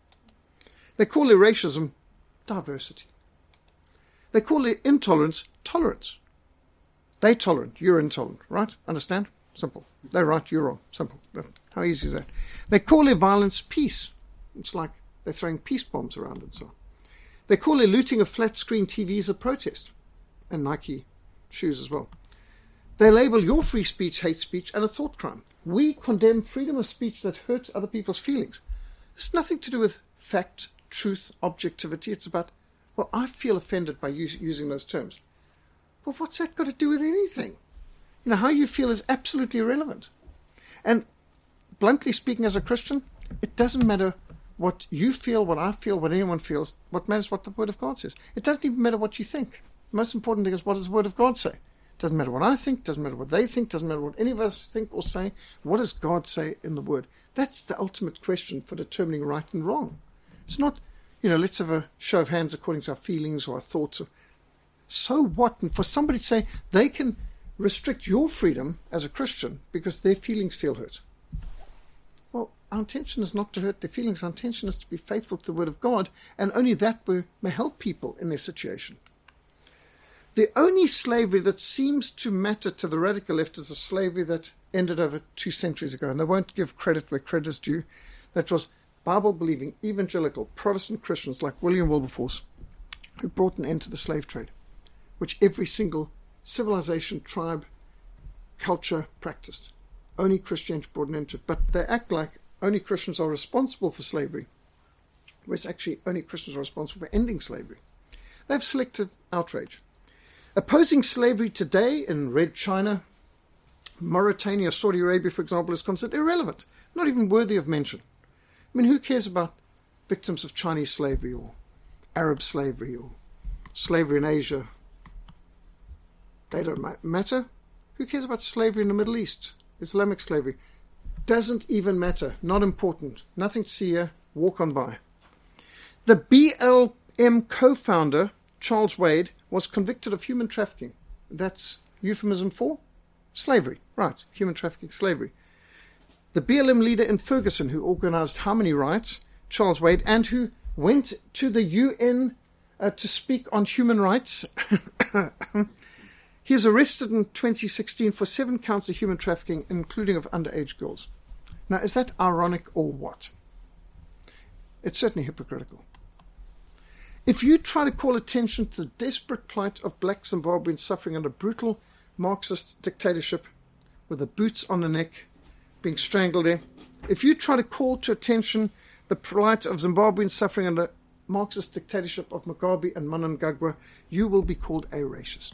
They call their racism diversity. They call their intolerance tolerance. They're tolerant, you're intolerant, right? Understand? Simple. They're right, you're wrong. Simple. How easy is that? They call their violence peace. It's like they're throwing peace bombs around and so on. They call their looting of flat-screen T Vs a protest. And Nike shoes as well. They label your free speech hate speech and a thought crime. We condemn freedom of speech that hurts other people's feelings. It's nothing to do with fact, truth, objectivity. It's about, well, I feel offended by us- using those terms. Well, what's that got to do with anything? You know, how you feel is absolutely irrelevant. And bluntly speaking, as a Christian, it doesn't matter what you feel, what I feel, what anyone feels. What matters is what the Word of God says. It doesn't even matter what you think. The most important thing is, what does the Word of God say? It doesn't matter what I think, doesn't matter what they think, doesn't matter what any of us think or say. What does God say in the Word? That's the ultimate question for determining right and wrong. It's not, you know, let's have a show of hands according to our feelings or our thoughts. So what? And for somebody to say they can restrict your freedom as a Christian because their feelings feel hurt. Well, our intention is not to hurt their feelings. Our intention is to be faithful to the Word of God, and only that may help people in their situation. The only slavery that seems to matter to the radical left is the slavery that ended over two centuries ago, and they won't give credit where credit is due. That was Bible-believing, evangelical, Protestant Christians like William Wilberforce, who brought an end to the slave trade, which every single civilization, tribe, culture practiced. Only Christianity brought an end to it. But they act like only Christians are responsible for slavery, whereas actually only Christians are responsible for ending slavery. They've selected outrage. Opposing slavery today in Red China, Mauritania, Saudi Arabia, for example, is considered irrelevant, not even worthy of mention. I mean, who cares about victims of Chinese slavery or Arab slavery or slavery in Asia? They don't matter. Who cares about slavery in the Middle East? Islamic slavery. Doesn't even matter. Not important. Nothing to see here. Walk on by. The B L M co-founder, Charles Wade, was convicted of human trafficking. That's euphemism for slavery. Right. Human trafficking, slavery. The B L M leader in Ferguson, who organized Harmony Riots, Charles Wade, and who went to the U N uh, to speak on human rights. He was arrested in twenty sixteen for seven counts of human trafficking, including of underage girls. Now, is that ironic or what? It's certainly hypocritical. If you try to call attention to the desperate plight of black Zimbabweans suffering under brutal Marxist dictatorship, with the boots on the neck, being strangled there, if you try to call to attention the plight of Zimbabweans suffering under Marxist dictatorship of Mugabe and Mnangagwa, you will be called a racist.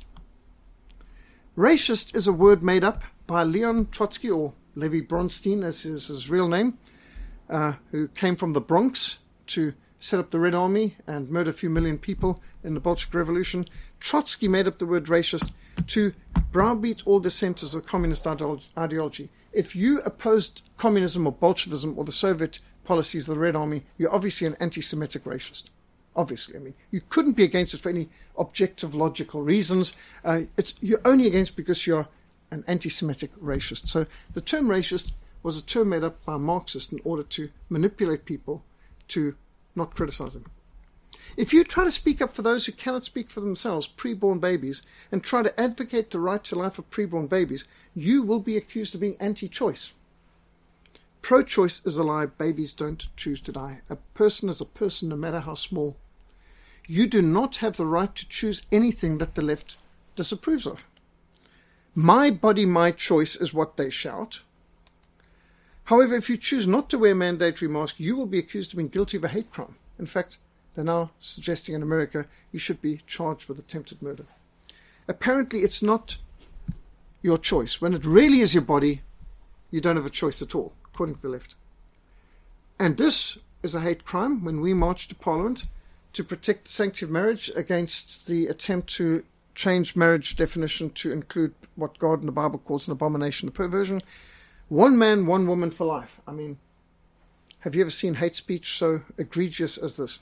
Racist is a word made up by Leon Trotsky, or Levi Bronstein as is his real name, uh, who came from the Bronx to set up the Red Army and murder a few million people in the Bolshevik Revolution. Trotsky made up the word racist to browbeat all dissenters of communist ideology. If you opposed communism or Bolshevism or the Soviet policies of the Red Army, you're obviously an anti-Semitic racist. Obviously, I mean, you couldn't be against it for any objective, logical reasons. Uh, it's you're only against because you're an anti-Semitic racist. So the term racist was a term made up by Marxists in order to manipulate people to not criticize them. If you try to speak up for those who cannot speak for themselves, preborn babies, and try to advocate the right to life of preborn babies, you will be accused of being anti-choice. Pro-choice is a lie. Babies don't choose to die. A person is a person, no matter how small. You do not have the right to choose anything that the left disapproves of. My body, my choice is what they shout. However, if you choose not to wear a mandatory mask, you will be accused of being guilty of a hate crime. In fact, they're now suggesting in America you should be charged with attempted murder. Apparently, it's not your choice. When it really is your body, you don't have a choice at all, according to the left. And this is a hate crime. When we marched to Parliament to protect the sanctity of marriage against the attempt to change marriage definition to include what God in the Bible calls an abomination, a perversion, one man, one woman for life. I mean, have you ever seen hate speech so egregious as this?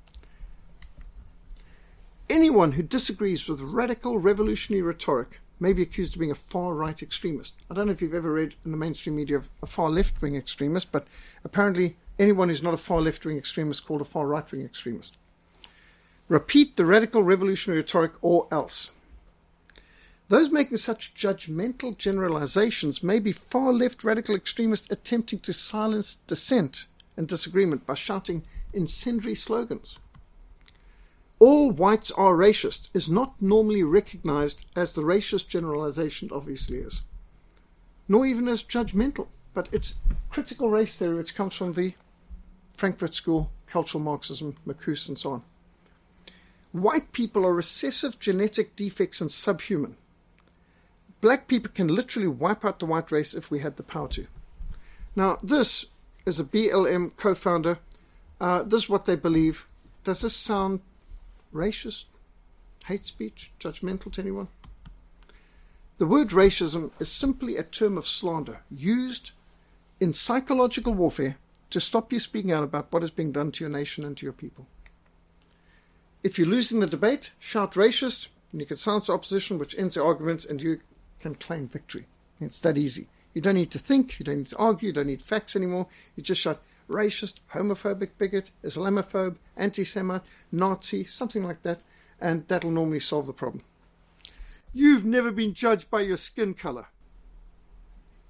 Anyone who disagrees with radical revolutionary rhetoric may be accused of being a far-right extremist. I don't know if you've ever read in the mainstream media of a far-left-wing extremist, but apparently anyone who's not a far-left-wing extremist is called a far-right-wing extremist. Repeat the radical revolutionary rhetoric or else. Those making such judgmental generalizations may be far-left radical extremists attempting to silence dissent and disagreement by shouting incendiary slogans. All whites are racist is not normally recognized as the racist generalization it obviously is, nor even as judgmental, but it's critical race theory which comes from the Frankfurt School, cultural Marxism, Marcuse, and so on. White people are recessive genetic defects and subhuman. Black people can literally wipe out the white race if we had the power to. Now, this is a B L M co-founder. Uh, this is what they believe. Does this sound racist, hate speech, judgmental to anyone? The word racism is simply a term of slander used in psychological warfare to stop you speaking out about what is being done to your nation and to your people. If you're losing the debate, shout racist, and you can silence the opposition, which ends the argument, and you can claim victory. It's that easy. You don't need to think, you don't need to argue, you don't need facts anymore. You just shout racist, homophobic, bigot, Islamophobe, anti-Semite, Nazi, something like that, and that'll normally solve the problem. You've never been judged by your skin color.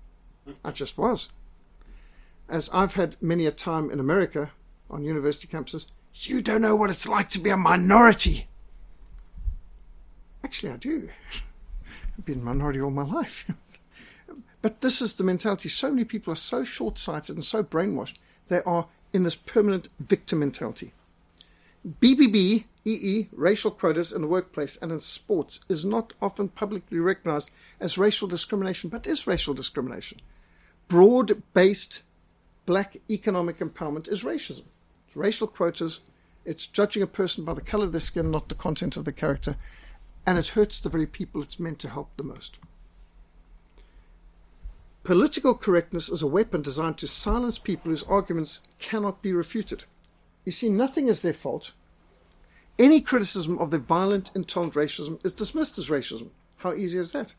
I just was. As I've had many a time in America on university campuses, you don't know what it's like to be a minority. Actually, I do. I've been a minority all my life. But this is the mentality. So many people are so short-sighted and so brainwashed. They are in this permanent victim mentality. B B B, E E, racial quotas in the workplace and in sports is not often publicly recognized as racial discrimination, but is racial discrimination. Broad-based black economic empowerment is racism. It's racial quotas. It's judging a person by the color of their skin, not the content of their character. And it hurts the very people it's meant to help the most. Political correctness is a weapon designed to silence people whose arguments cannot be refuted. You see, nothing is their fault. Any criticism of their violent, intolerant racism is dismissed as racism. How easy is that?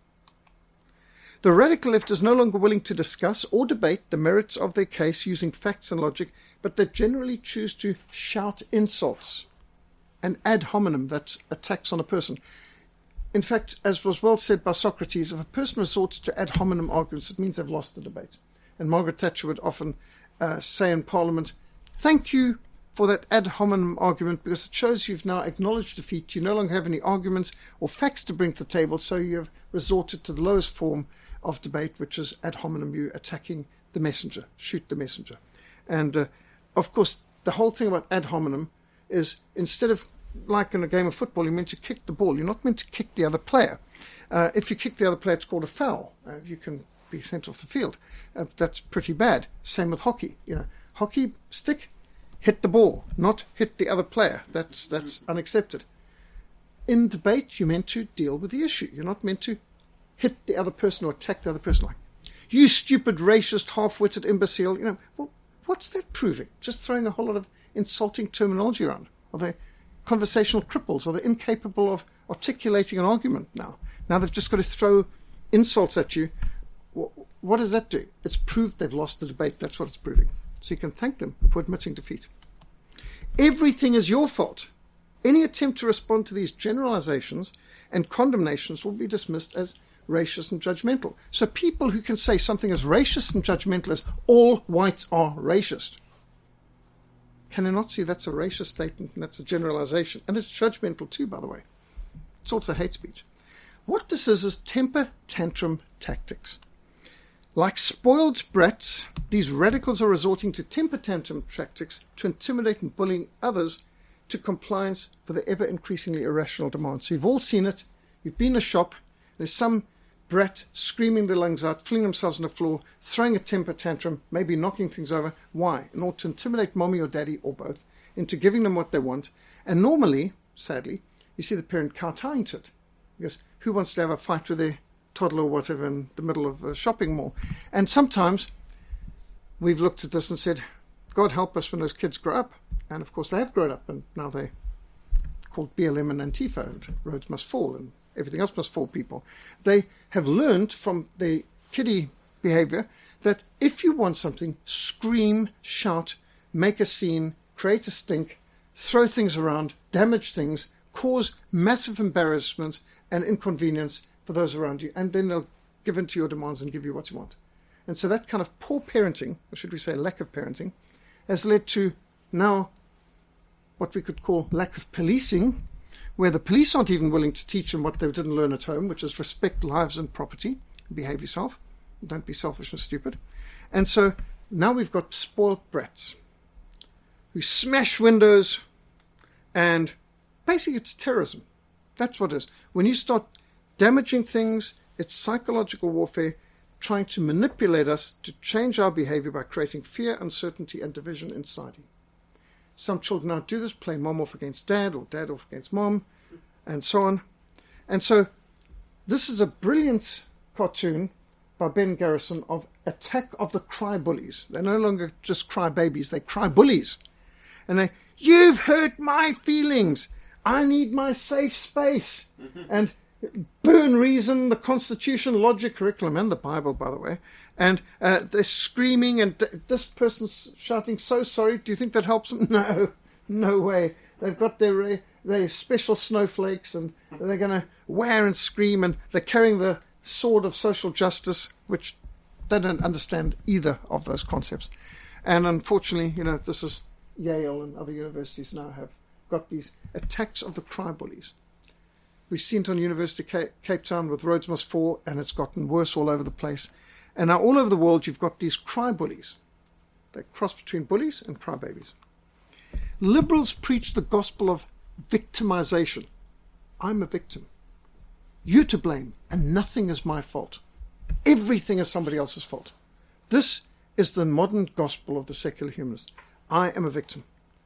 The radical left is no longer willing to discuss or debate the merits of their case using facts and logic, but they generally choose to shout insults, an ad hominem, that's attacks on a person. In fact, as was well said by Socrates, if a person resorts to ad hominem arguments, it means they've lost the debate. And Margaret Thatcher would often uh, say in Parliament, thank you for that ad hominem argument, because it shows you've now acknowledged defeat. You no longer have any arguments or facts to bring to the table, so you have resorted to the lowest form of debate, which is ad hominem, you attacking the messenger, shoot the messenger. And, uh, of course, the whole thing about ad hominem is instead of, like in a game of football, you're meant to kick the ball. You're not meant to kick the other player. Uh, if you kick the other player, it's called a foul. Uh, you can be sent off the field. Uh, that's pretty bad. Same with hockey. You know, hockey stick, hit the ball, not hit the other player. That's that's unaccepted. In debate, you're meant to deal with the issue. You're not meant to hit the other person or attack the other person like, you stupid, racist, half-witted imbecile. You know, well, what's that proving? Just throwing a whole lot of insulting terminology around. Are they conversational cripples? Are they incapable of articulating an argument now? Now they've just got to throw insults at you. What does that do? It's proved they've lost the debate. That's what it's proving. So you can thank them for admitting defeat. Everything is your fault. Any attempt to respond to these generalizations and condemnations will be dismissed as racist and judgmental. So people who can say something as racist and judgmental as all whites are racist, can they not see that's a racist statement and that's a generalization? And it's judgmental too, by the way. It's also hate speech. What this is is temper tantrum tactics. Like spoiled brats, these radicals are resorting to temper tantrum tactics to intimidate and bullying others to compliance for the ever-increasingly irrational demands. So you've all seen it. You've been in a shop. There's some brat screaming their lungs out, flinging themselves on the floor, throwing a temper tantrum, maybe knocking things over. Why? In order to intimidate mommy or daddy or both into giving them what they want. And normally, sadly, you see the parent kowtowing to it. Because who wants to have a fight with their toddler or whatever in the middle of a shopping mall? And sometimes we've looked at this and said, God help us when those kids grow up. And of course they have grown up, and now they're called B L M and Antifa, and roads must fall and everything else must fall people. They have learned from their kiddie behavior that if you want something, scream, shout, make a scene, create a stink, throw things around, damage things, cause massive embarrassment and inconvenience for those around you, and then they'll give in to your demands and give you what you want. And so that kind of poor parenting, or should we say lack of parenting, has led to now what we could call lack of policing, where the police aren't even willing to teach them what they didn't learn at home, which is respect lives and property, behave yourself, don't be selfish and stupid. And so now we've got spoiled brats who smash windows, and basically it's terrorism. That's what it is. When you start damaging things, it's psychological warfare, trying to manipulate us to change our behavior by creating fear, uncertainty, and division in society. Some children now do this, play mom off against dad or dad off against mom, and so on. And so this is a brilliant cartoon by Ben Garrison of Attack of the Cry Bullies. They're no longer just cry babies, they cry bullies. And they, you've hurt my feelings. I need my safe space. And burn reason, the Constitution, logic, curriculum, and the Bible, by the way. And uh, they're screaming, and th- this person's shouting, so sorry. Do you think that helps them? No, no way. They've got their, uh, their special snowflakes, and they're going to wear and scream, and they're carrying the sword of social justice, which they don't understand either of those concepts. And unfortunately, you know, this is Yale and other universities now have got these attacks of the cry bullies. We've seen it on University of Cape Town with Rhodes Must Fall, and it's gotten worse all over the place. And now all over the world, you've got these cry bullies. They cross between bullies and crybabies. Liberals preach the gospel of victimization. I'm a victim. You're to blame, and nothing is my fault. Everything is somebody else's fault. This is the modern gospel of the secular humanist. I am a victim.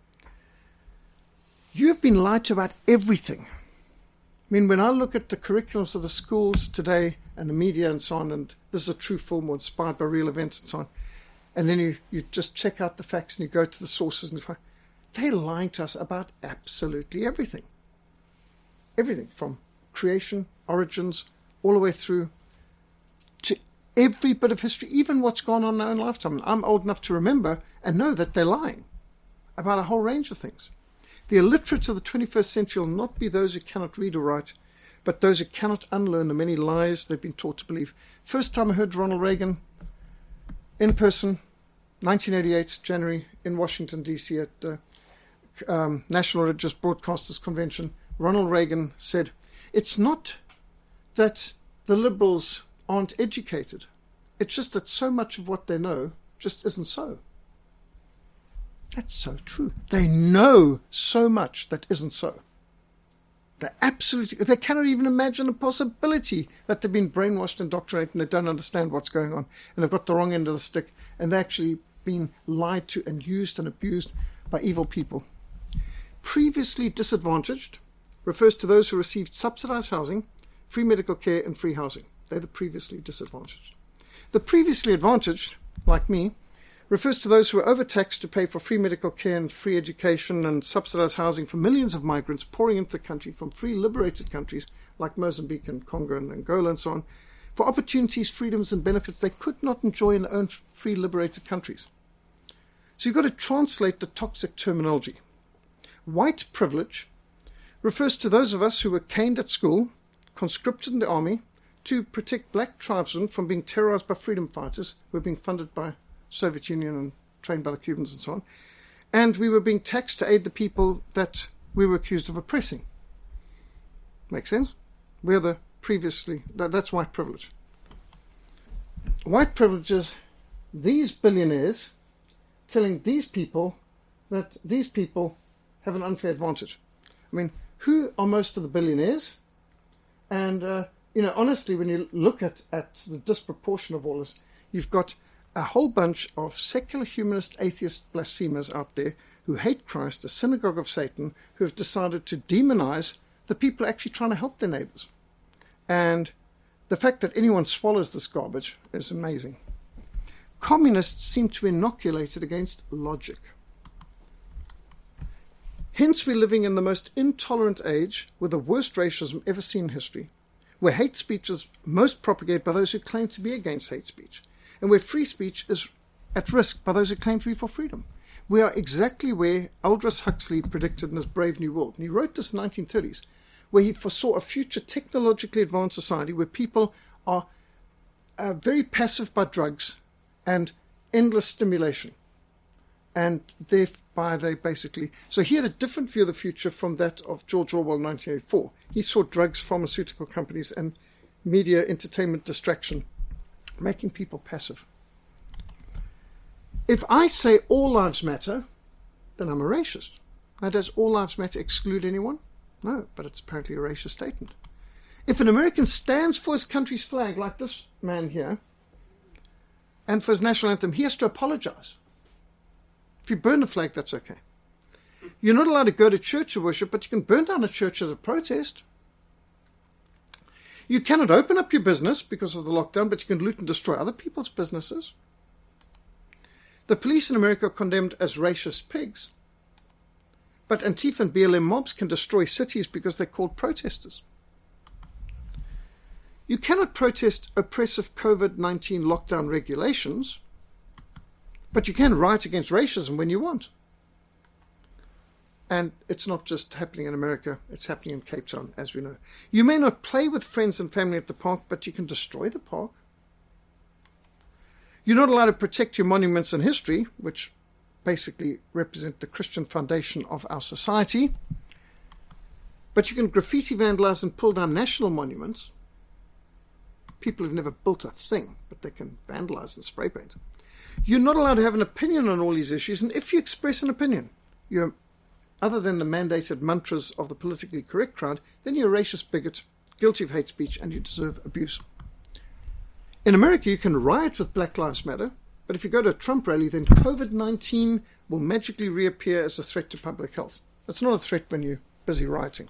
You have been lied to about everything. I mean, when I look at the curriculums of the schools today and the media and so on, and this is a true film or inspired by real events and so on, and then you, you just check out the facts and you go to the sources and you find they're lying to us about absolutely everything. Everything from creation, origins, all the way through to every bit of history, even what's gone on in our own lifetime. I'm old enough to remember and know that they're lying about a whole range of things. The illiterate of the twenty-first century will not be those who cannot read or write, but those who cannot unlearn the many lies they've been taught to believe. First time I heard Ronald Reagan in person, nineteen eighty-eight, January, in Washington, D C at the um, National Religious Broadcasters Convention, Ronald Reagan said, it's not that the liberals aren't educated. It's just that so much of what they know just isn't so. That's so true. They know so much that isn't so. They absolutely, they cannot even imagine the possibility that they've been brainwashed and indoctrinated and they don't understand what's going on and they've got the wrong end of the stick and they're actually being lied to and used and abused by evil people. Previously disadvantaged refers to those who received subsidized housing, free medical care and free housing. They're the previously disadvantaged. The previously advantaged, like me, refers to those who are overtaxed to pay for free medical care and free education and subsidized housing for millions of migrants pouring into the country from free liberated countries like Mozambique and Congo and Angola and so on, for opportunities, freedoms and benefits they could not enjoy in their own free liberated countries. So you've got to translate the toxic terminology. White privilege refers to those of us who were caned at school, conscripted in the army, to protect black tribesmen from being terrorized by freedom fighters who were being funded by Soviet Union and trained by the Cubans and so on. And we were being taxed to aid the people that we were accused of oppressing. Make sense? We're the previously, that, that's white privilege. White privilege is these billionaires telling these people that these people have an unfair advantage. I mean, who are most of the billionaires? And, uh, you know, honestly, when you look at, at the disproportion of all this, you've got a whole bunch of secular humanist atheist blasphemers out there who hate Christ, a synagogue of Satan, who have decided to demonize the people actually trying to help their neighbors. And the fact that anyone swallows this garbage is amazing. Communists seem to inoculate it against logic. Hence we're living in the most intolerant age with the worst racism ever seen in history, where hate speech is most propagated by those who claim to be against hate speech, and where free speech is at risk by those who claim to be for freedom. We are exactly where Aldous Huxley predicted in his Brave New World. And he wrote this in the nineteen thirties, where he foresaw a future technologically advanced society where people are uh, very passive by drugs and endless stimulation. And thereby they basically... So he had a different view of the future from that of George Orwell in nineteen eighty-four. He saw drugs, pharmaceutical companies, and media entertainment distraction making people passive. If I say all lives matter, then I'm a racist. Now, does all lives matter exclude anyone? No, but it's apparently a racist statement. If an American stands for his country's flag, like this man here, and for his national anthem, he has to apologize. If you burn the flag, that's okay. You're not allowed to go to church to worship, but you can burn down a church as a protest. You cannot open up your business because of the lockdown, but you can loot and destroy other people's businesses. The police in America are condemned as racist pigs. But Antifa and B L M mobs can destroy cities because they're called protesters. You cannot protest oppressive COVID nineteen lockdown regulations, but you can riot against racism when you want. And it's not just happening in America, it's happening in Cape Town, as we know. You may not play with friends and family at the park, but you can destroy the park. You're not allowed to protect your monuments and history, which basically represent the Christian foundation of our society. But you can graffiti vandalize and pull down national monuments. People who've never built a thing, but they can vandalize and spray paint. You're not allowed to have an opinion on all these issues, and if you express an opinion, you're, other than the mandated mantras of the politically correct crowd, then you're a racist bigot, guilty of hate speech, and you deserve abuse. In America, you can riot with Black Lives Matter, but if you go to a Trump rally, then COVID nineteen will magically reappear as a threat to public health. It's not a threat when you're busy rioting.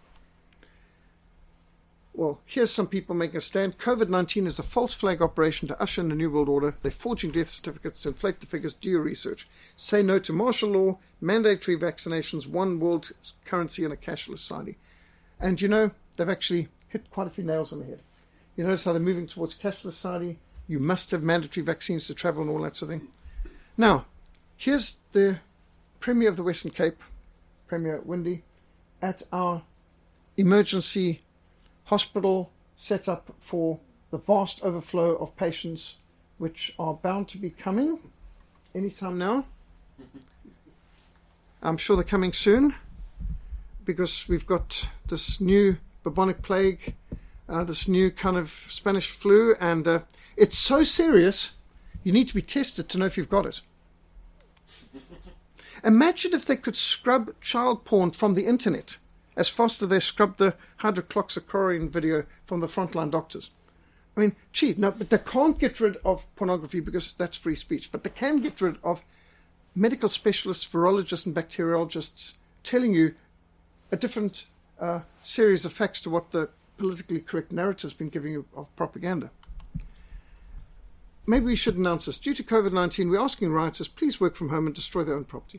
Well, here's some people making a stand. COVID nineteen is a false flag operation to usher in the New World Order. They're forging death certificates to inflate the figures. Do your research. Say no to martial law, mandatory vaccinations, one world currency, and a cashless society. And you know, they've actually hit quite a few nails on the head. You notice how they're moving towards cashless society. You must have mandatory vaccines to travel and all that sort of thing. Now, here's the Premier of the Western Cape, Premier Windy, at our emergency hospital set up for the vast overflow of patients which are bound to be coming anytime now. I'm sure they're coming soon because we've got this new bubonic plague, uh, this new kind of Spanish flu, and uh, it's so serious you need to be tested to know if you've got it. Imagine if they could scrub child porn from the internet as fast as they scrubbed the hydroxychloroquine video from the frontline doctors. I mean, gee, no, but they can't get rid of pornography because that's free speech, but they can get rid of medical specialists, virologists and bacteriologists telling you a different uh, series of facts to what the politically correct narrative's been giving you of propaganda. Maybe we should announce this. Due to COVID nineteen, we're asking rioters, please work from home and destroy their own property.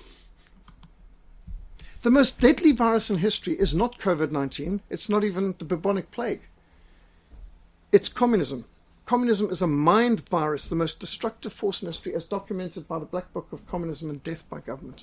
The most deadly virus in history is not COVID nineteen. It's not even the bubonic plague. It's communism. Communism is a mind virus, the most destructive force in history, as documented by the Black Book of Communism and Death by Government.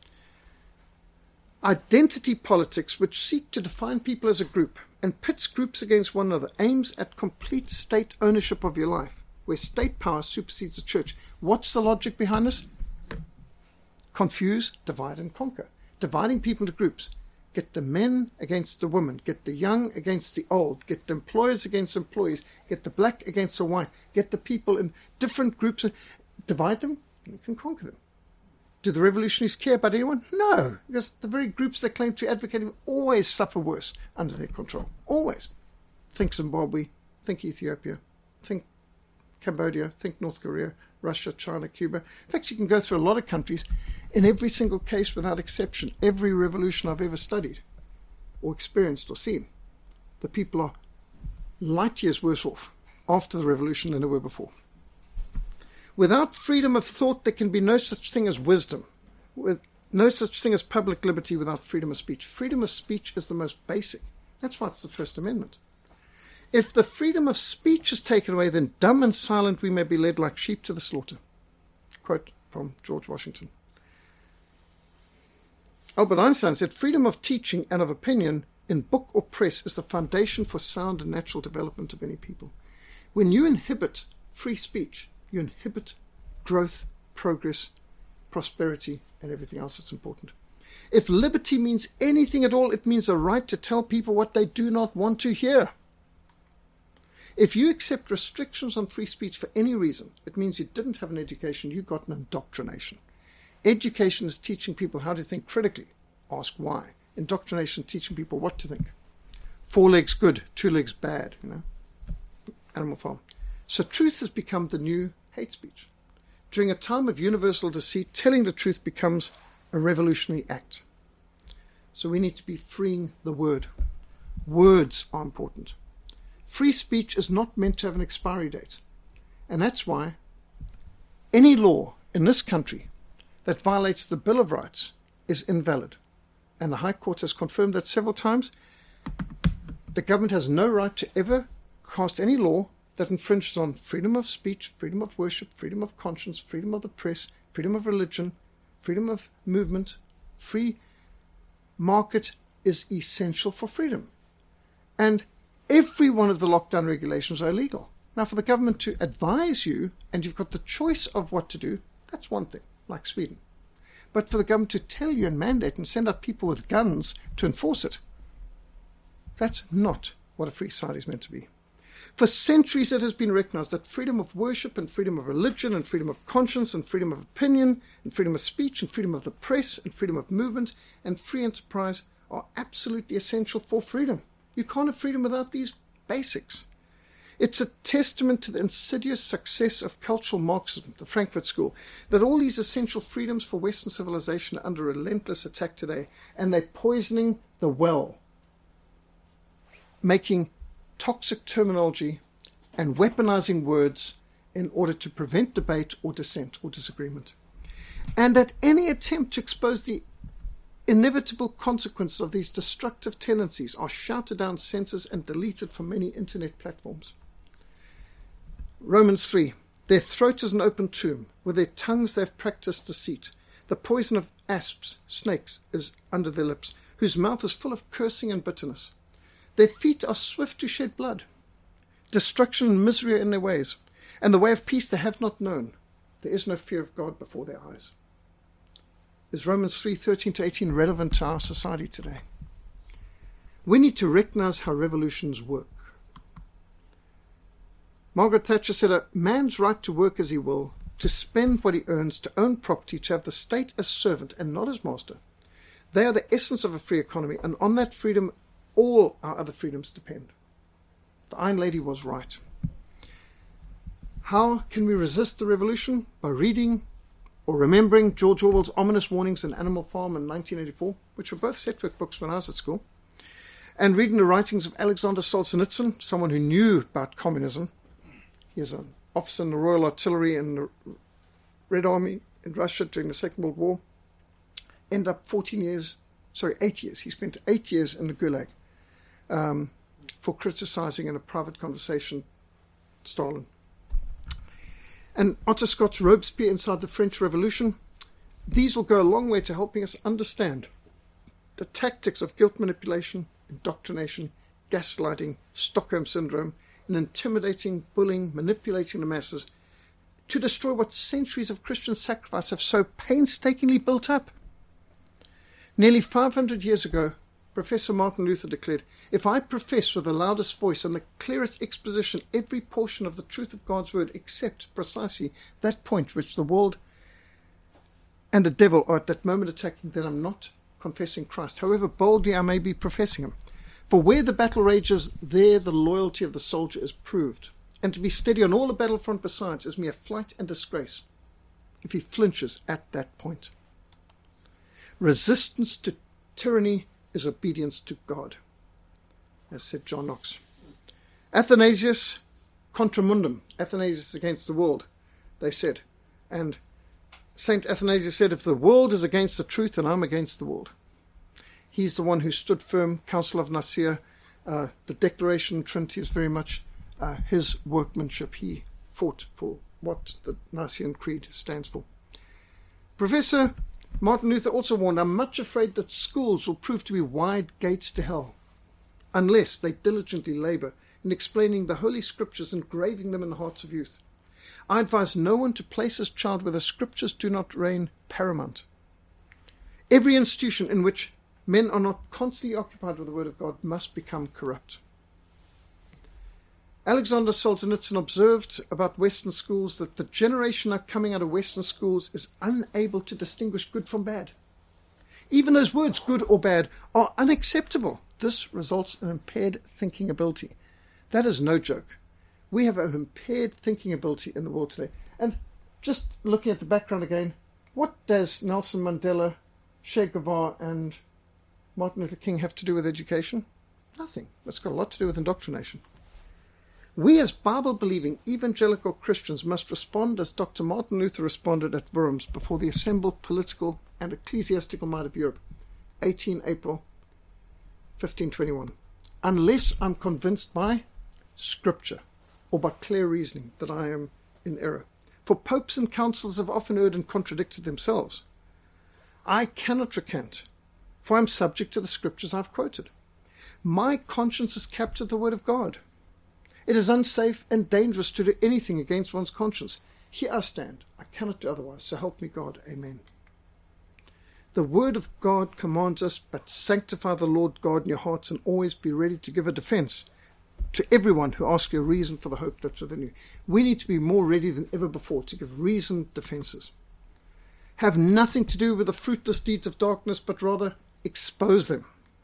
Identity politics, which seek to define people as a group and pits groups against one another, aims at complete state ownership of your life, where state power supersedes the church. What's the logic behind this? Confuse, divide, and conquer. Dividing people into groups. Get the men against the women. Get the young against the old. Get the employers against employees. Get the black against the white. Get the people in different groups. Divide them, and you can conquer them. Do the revolutionaries care about anyone? No, because the very groups they claim to advocate always suffer worse under their control. Always. Think Zimbabwe. Think Ethiopia. Think Cambodia. Think North Korea. Russia, China, Cuba. In fact, you can go through a lot of countries. In every single case, without exception, every revolution I've ever studied or experienced or seen, the people are light years worse off after the revolution than they were before. Without freedom of thought, there can be no such thing as wisdom. With no such thing as public liberty without freedom of speech. Freedom of speech is the most basic. That's why it's the First Amendment. If the freedom of speech is taken away, then dumb and silent we may be led like sheep to the slaughter. Quote from George Washington. Albert Einstein said, freedom of teaching and of opinion in book or press is the foundation for sound and natural development of any people. When you inhibit free speech, you inhibit growth, progress, prosperity, and everything else that's important. If liberty means anything at all, it means a right to tell people what they do not want to hear. If you accept restrictions on free speech for any reason, it means you didn't have an education, you got an indoctrination. Education is teaching people how to think critically. Ask why. Indoctrination, teaching people what to think. Four legs good, two legs bad, you know. Animal Farm. So truth has become the new hate speech. During a time of universal deceit, telling the truth becomes a revolutionary act. So we need to be freeing the word. Words are important. Free speech is not meant to have an expiry date. And that's why any law in this country that violates the Bill of Rights is invalid. And the High Court has confirmed that several times. The government has no right to ever cast any law that infringes on freedom of speech, freedom of worship, freedom of conscience, freedom of the press, freedom of religion, freedom of movement. Free market is essential for freedom. And every one of the lockdown regulations are illegal. Now, for the government to advise you, and you've got the choice of what to do, that's one thing, like Sweden. But for the government to tell you and mandate and send out people with guns to enforce it, that's not what a free society is meant to be. For centuries it has been recognized that freedom of worship and freedom of religion and freedom of conscience and freedom of opinion and freedom of speech and freedom of the press and freedom of movement and free enterprise are absolutely essential for freedom. You can't have freedom without these basics. It's a testament to the insidious success of cultural Marxism, the Frankfurt School, that all these essential freedoms for Western civilization are under relentless attack today, and they're poisoning the well, making toxic terminology and weaponizing words in order to prevent debate or dissent or disagreement. And that any attempt to expose the inevitable consequences of these destructive tendencies are shouted down, censored, and deleted from many internet platforms. Romans three. Their throat is an open tomb. With their tongues they have practiced deceit. The poison of asps, snakes, is under their lips, whose mouth is full of cursing and bitterness. Their feet are swift to shed blood. Destruction and misery are in their ways, and the way of peace they have not known. There is no fear of God before their eyes. Is Romans three thirteen to eighteen relevant to our society today? We need to recognize how revolutions work. Margaret Thatcher said, a man's right to work as he will, to spend what he earns, to own property, to have the state as servant and not as master. They are the essence of a free economy, and on that freedom all our other freedoms depend. The Iron Lady was right. How can we resist the revolution? By reading or remembering George Orwell's ominous warnings in Animal Farm in nineteen eighty-four, which were both Setwork books when I was at school, and reading the writings of Alexander Solzhenitsyn, someone who knew about communism. He is an officer in the Royal Artillery in the Red Army in Russia during the Second World War. Ended up fourteen years, sorry, eight years. He spent eight years in the Gulag um, for criticizing in a private conversation Stalin. And Otto Scott's Robespierre inside the French Revolution. These will go a long way to helping us understand the tactics of guilt manipulation, indoctrination, gaslighting, Stockholm Syndrome, and intimidating, bullying, manipulating the masses to destroy what centuries of Christian sacrifice have so painstakingly built up. Nearly five hundred years ago, Professor Martin Luther declared, if I profess with the loudest voice and the clearest exposition every portion of the truth of God's word except precisely that point which the world and the devil are at that moment attacking, then I'm not confessing Christ, however boldly I may be professing him. For where the battle rages, there the loyalty of the soldier is proved. And to be steady on all the battlefront besides is mere flight and disgrace if he flinches at that point. Resistance to tyranny is obedience to God, as said John Knox. Athanasius contra mundum, Athanasius against the world, they said. And Saint Athanasius said, if the world is against the truth, then I'm against the world. He's the one who stood firm, Council of Nicaea. Uh, the Declaration of Trinity is very much uh, his workmanship. He fought for what the Nicene Creed stands for. Professor Martin Luther also warned, I'm much afraid that schools will prove to be wide gates to hell, unless they diligently labor in explaining the Holy Scriptures and graving them in the hearts of youth. I advise no one to place his child where the Scriptures do not reign paramount. Every institution in which men are not constantly occupied with the Word of God must become corrupt. Alexander Solzhenitsyn observed about Western schools that the generation now coming out of Western schools is unable to distinguish good from bad. Even those words, good or bad, are unacceptable. This results in impaired thinking ability. That is no joke. We have an impaired thinking ability in the world today. And just looking at the background again, what does Nelson Mandela, Che Guevara, and Martin Luther King have to do with education? Nothing. It's got a lot to do with indoctrination. We as Bible-believing evangelical Christians must respond as Doctor Martin Luther responded at Worms before the assembled political and ecclesiastical might of Europe, the eighteenth of April, fifteen twenty-one. Unless I'm convinced by Scripture or by clear reasoning that I am in error. For popes and councils have often erred and contradicted themselves. I cannot recant, for I am subject to the Scriptures I've quoted. My conscience is kept to the Word of God. It is unsafe and dangerous to do anything against one's conscience. Here I stand. I cannot do otherwise. So help me God. Amen. The word of God commands us, but sanctify the Lord God in your hearts and always be ready to give a defense to everyone who asks you a reason for the hope that's within you. We need to be more ready than ever before to give reasoned defenses. Have nothing to do with the fruitless deeds of darkness, but rather expose them.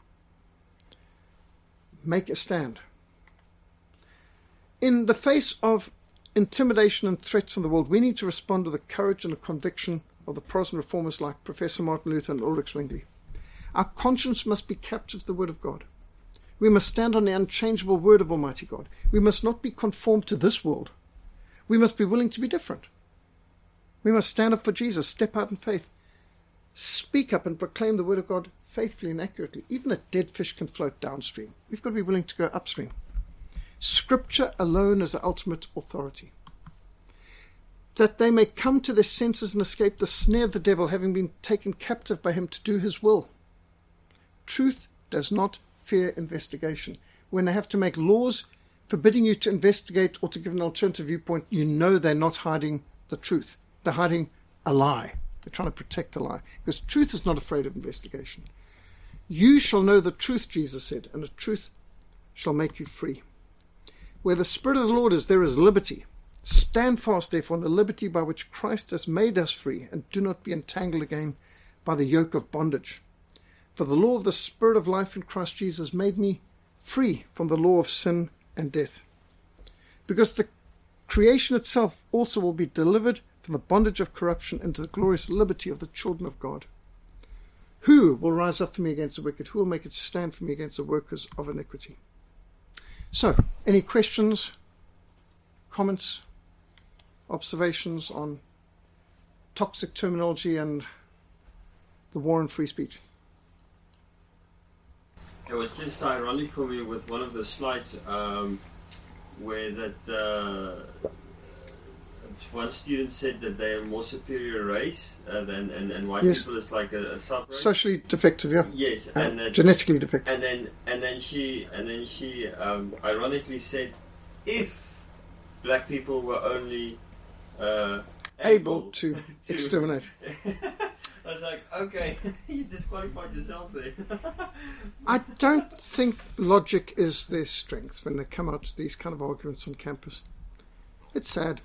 Make a stand. In the face of intimidation and threats from the world, we need to respond with the courage and the conviction of the Protestant reformers like Professor Martin Luther and Ulrich Zwingli. Our conscience must be captive to the word of God. We must stand on the unchangeable word of Almighty God. We must not be conformed to this world. We must be willing to be different. We must stand up for Jesus, step out in faith, speak up and proclaim the word of God faithfully and accurately. Even a dead fish can float downstream. We've got to be willing to go upstream. Scripture alone is the ultimate authority. That they may come to their senses and escape the snare of the devil, having been taken captive by him to do his will. Truth does not fear investigation. When they have to make laws forbidding you to investigate or to give an alternative viewpoint, you know they're not hiding the truth. They're hiding a lie. They're trying to protect a lie. Because truth is not afraid of investigation. You shall know the truth, Jesus said, and the truth shall make you free. Where the Spirit of the Lord is, there is liberty. Stand fast, therefore, in the liberty by which Christ has made us free, and do not be entangled again by the yoke of bondage. For the law of the Spirit of life in Christ Jesus made me free from the law of sin and death. Because the creation itself also will be delivered from the bondage of corruption into the glorious liberty of the children of God. Who will rise up for me against the wicked? Who will make it stand for me against the workers of iniquity? So, any questions, comments, observations on toxic terminology and the war on free speech? It was just ironic for me with one of the slides um, where that uh, one student said that they are more superior race uh, than and, and white yes. people is like a, a sub-race. Socially defective, yeah. Yes, uh, and then, genetically defective. And then and then she and then she um, ironically said, if black people were only uh, able, able to, to exterminate. I was like, okay, you disqualified yourself there. I don't think logic is their strength when they come out to these kind of arguments on campus. It's sad.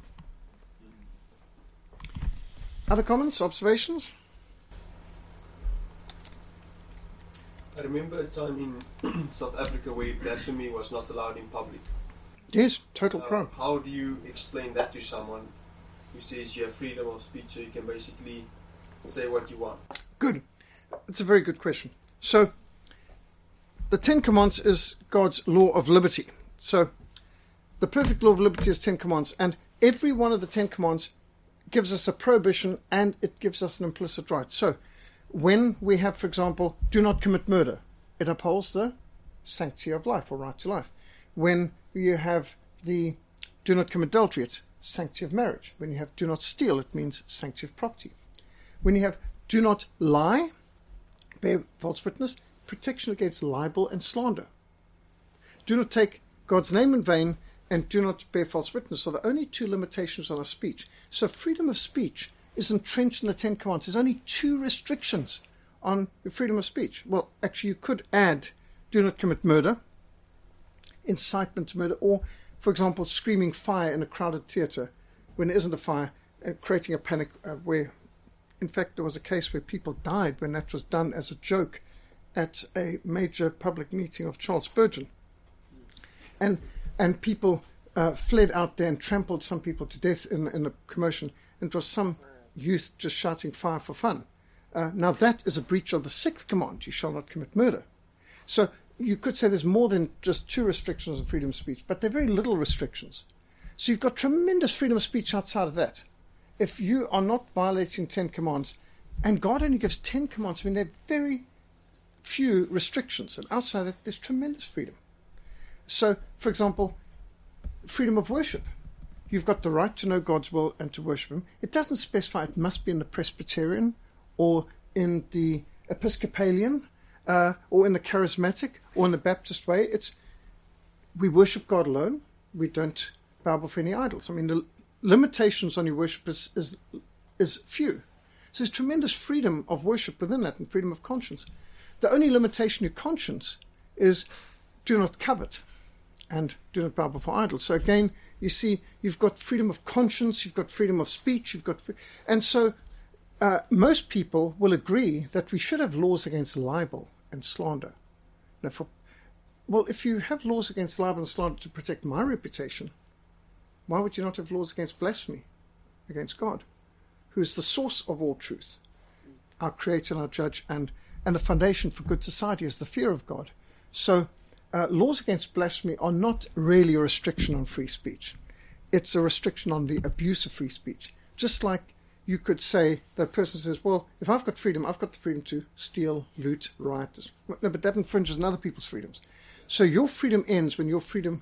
Other comments, observations? I remember a time in South Africa where blasphemy was not allowed in public. Yes, total Uh, crime. how do you explain that to someone who says you have freedom of speech, so you can basically say what you want? Good. It's a very good question. So, the Ten Commandments is God's law of liberty. So, the perfect law of liberty is Ten Commandments, and every one of the Ten Commandments gives us a prohibition and it gives us an implicit right. So, when we have, for example, do not commit murder, it upholds the sanctity of life or right to life. When you have the do not commit adultery, it's sanctity of marriage. When you have do not steal, it means sanctity of property. When you have do not lie, bear false witness, protection against libel and slander. Do not take God's name in vain, and do not bear false witness are the only two limitations on our speech. So freedom of speech is entrenched in the Ten Commandments. There's only two restrictions on your freedom of speech. Well, actually, you could add do not commit murder, incitement to murder, or, for example, screaming fire in a crowded theatre when there isn't a fire, and creating a panic uh, where, in fact, there was a case where people died when that was done as a joke at a major public meeting of Charles Spurgeon. And and people uh, fled out there and trampled some people to death in, in a commotion. And it was some youth just shouting fire for fun. Uh, now that is a breach of the sixth command, you shall not commit murder. So you could say there's more than just two restrictions on freedom of speech, but they're very little restrictions. So you've got tremendous freedom of speech outside of that. If you are not violating Ten Commands, and God only gives Ten Commands, I mean, there are very few restrictions, and outside of that, there's tremendous freedom. So, for example, freedom of worship. You've got the right to know God's will and to worship Him. It doesn't specify it must be in the Presbyterian or in the Episcopalian uh, or in the Charismatic or in the Baptist way. It's we worship God alone. we don't bow before any idols. I mean, the limitations on your worship is, is, is few. So there's tremendous freedom of worship within that and freedom of conscience. The only limitation of conscience is do not covet and do not bow before idols. So again, you see, you've got freedom of conscience, you've got freedom of speech, you've got, free- and so uh, most people will agree that we should have laws against libel and slander. Now, for, well, if you have laws against libel and slander to protect my reputation, why would you not have laws against blasphemy, against God, who is the source of all truth, our creator and our judge, and, and the foundation for good society is the fear of God. So uh, laws against blasphemy are not really a restriction on free speech. It's a restriction on the abuse of free speech. Just like you could say that a person says, well, if I've got freedom, I've got the freedom to steal, loot, riot. No, but that infringes on other people's freedoms. So your freedom ends when your freedom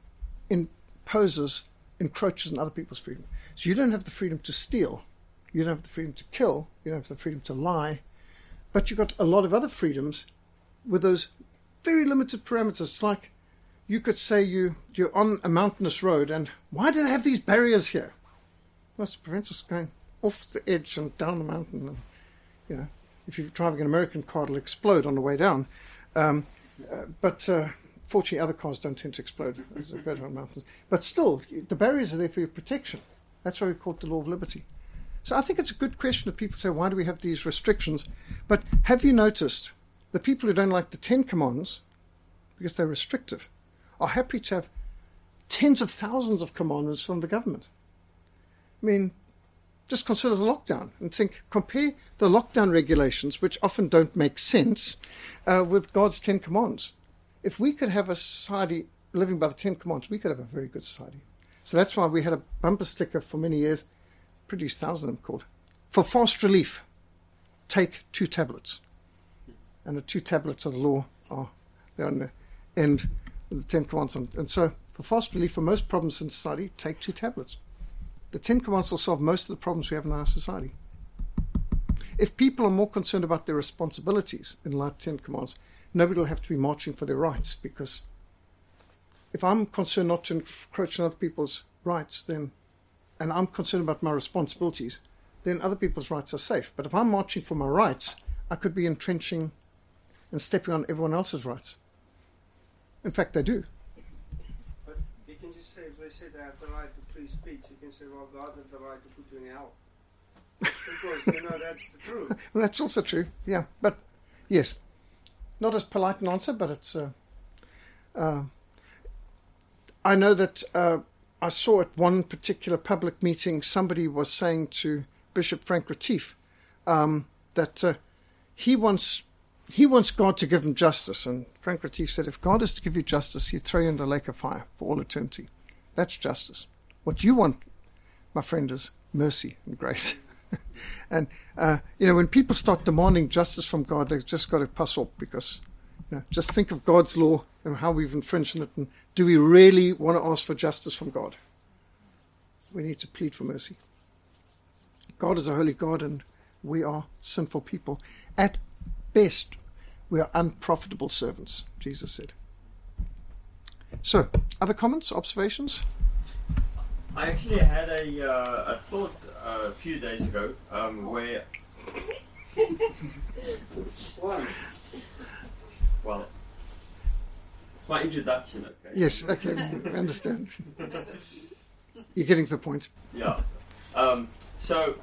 imposes, encroaches on other people's freedom. So you don't have the freedom to steal. You don't have the freedom to kill. You don't have the freedom to lie. But you've got a lot of other freedoms with those very limited parameters. It's like you could say you, you're on a mountainous road, and why do they have these barriers here? Well, to prevent us going off the edge and down the mountain. And, you know, if you're driving an American car, it'll explode on the way down. Um, uh, but uh, fortunately, other cars don't tend to explode as they go down mountains. But still, the barriers are there for your protection. That's why we call it the law of liberty. So I think it's a good question if people say, why do we have these restrictions? But have you noticed the people who don't like the Ten Commandments, because they're restrictive, are happy to have tens of thousands of commandments from the government? I mean, just consider the lockdown and think, compare the lockdown regulations, which often don't make sense, uh, with God's Ten Commandments. If we could have a society living by the Ten Commandments, we could have a very good society. So that's why we had a bumper sticker for many years, produced thousands of them called, for fast relief, take two tablets. And the two tablets of the law are there on the end of the Ten Commandments. And, and so for fast relief, for most problems in society, take two tablets. The Ten Commandments will solve most of the problems we have in our society. If people are more concerned about their responsibilities in light of Ten Commandments, nobody will have to be marching for their rights, because if I'm concerned not to encroach on other people's rights, then, and I'm concerned about my responsibilities, then other people's rights are safe. But if I'm marching for my rights, I could be entrenching and stepping on everyone else's rights. In fact, they do. But you can just say, if they say they have the right to free speech, you can say, well, God has the right to put you in hell. Of course, you know, that's the truth. Well, that's also true, yeah. But, yes, not as polite an answer, but it's... Uh, uh, I know that uh, I saw at one particular public meeting, somebody was saying to Bishop Frank Retief um, that uh, he wants he wants God to give him justice. And Frank Retief said, if God is to give you justice, he'd throw you in the lake of fire for all eternity. That's justice. What you want, my friend, is mercy and grace. And, uh, you know, when people start demanding justice from God, they've just got to pass up, because, you know, just think of God's law and how we've infringed it, and do we really want to ask for justice from God? We need to plead for mercy. God is a holy God, and we are sinful people. At best, we are unprofitable servants, Jesus said. So, other comments, observations? I actually had a, uh, a thought uh, a few days ago um, where... One. Well, it's my introduction, okay? Yes, okay, I understand. You're getting to the point. Yeah. Um, so,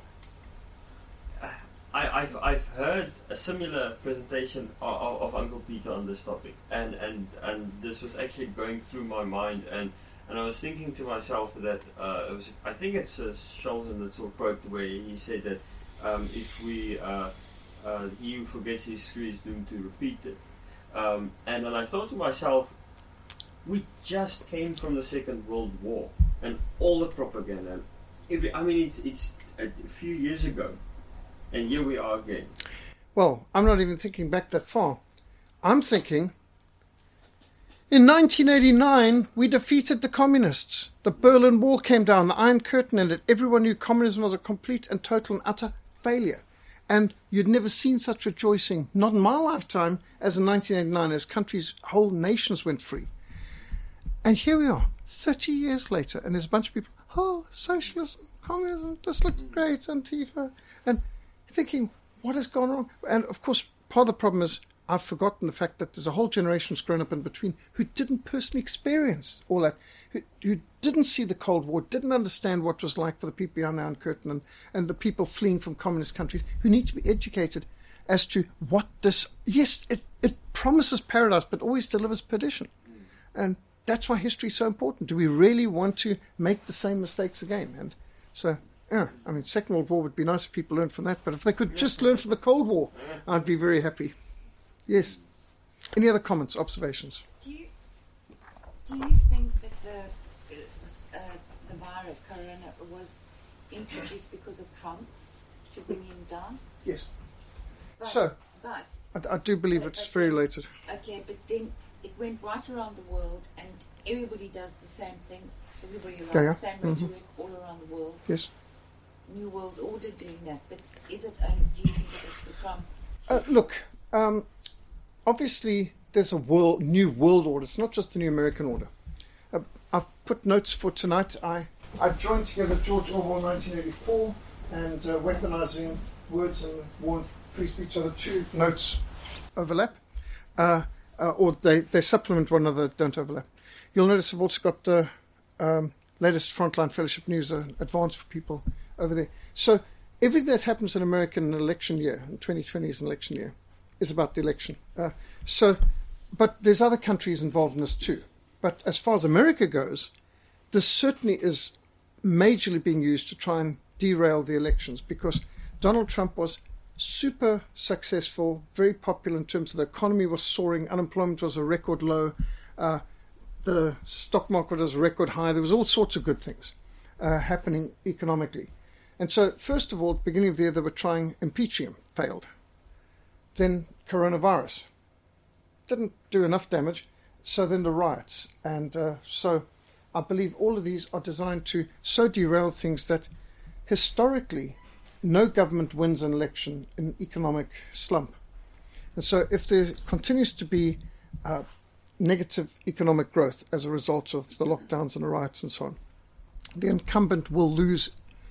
I, I've I've heard a similar presentation of, of Uncle Peter on this topic, and, and, and this was actually going through my mind, and, and I was thinking to myself that uh, it was, I think it's uh, Scholzen that sort of quote where he said that um, if we uh, uh, he who forgets history is doomed to repeat it. Um, and then I thought to myself, we just came from the Second World War, and all the propaganda. Every, I mean, it's it's a few years ago, and here we are again. Well, I'm not even thinking back that far. I'm thinking, in nineteen eighty-nine, we defeated the communists. The Berlin Wall came down, the Iron Curtain ended. Everyone knew communism was a complete and total and utter failure. And you'd never seen such rejoicing, not in my lifetime, as in nineteen eighty-nine, as countries, whole nations went free. And here we are, thirty years later, and there's a bunch of people, oh, socialism, communism, this looks great, Antifa, and thinking, what has gone wrong? And of course, part of the problem is I've forgotten the fact that there's a whole generation that's grown up in between who didn't personally experience all that, who, who didn't see the Cold War, didn't understand what it was like for the people behind the Iron Curtain and, and the people fleeing from communist countries, who need to be educated as to what this, yes, it, it promises paradise, but always delivers perdition. And that's why history is so important. Do we really want to make the same mistakes again? And so, yeah, I mean, Second World War would be nice if people learned from that, but if they could just learn from the Cold War, I'd be very happy. Yes. Any other comments, observations? Do you do you think that the uh, the virus, corona, was introduced because of Trump to bring him down? Yes. But, so, but I, I do believe it's very related. Okay, but then it went right around the world, and everybody does the same thing. Everybody around yeah, yeah. the same mm-hmm. rhetoric all around the world. Yes. New World Order doing that, but is it only? Do you think it is for Trump? Uh, look, um, obviously there's a world, new world order. It's not just the new American order. Uh, I've put notes for tonight. I I joined together George Orwell, nineteen eighty-four, and uh, Weaponizing Words and War and Free Speech. So the two notes overlap, uh, uh, or they, they supplement one another, don't overlap. You'll notice I've also got the um, latest Frontline Fellowship News, uh, advanced for people over there. So everything that happens in America in an election year, and twenty twenty is an election year, is about the election. Uh, so, but there's other countries involved in this too. But as far as America goes, this certainly is majorly being used to try and derail the elections, because Donald Trump was super successful, very popular in terms of the economy was soaring, unemployment was a record low, uh, the stock market was a record high. There was all sorts of good things uh, happening economically. And so, first of all, at the beginning of the year, they were trying impeaching him, failed. Then coronavirus. Didn't do enough damage. So then the riots. And uh, so I believe all of these are designed to so derail things that historically no government wins an election in an economic slump. And so if there continues to be uh, negative economic growth as a result of the lockdowns and the riots and so on, the incumbent will lose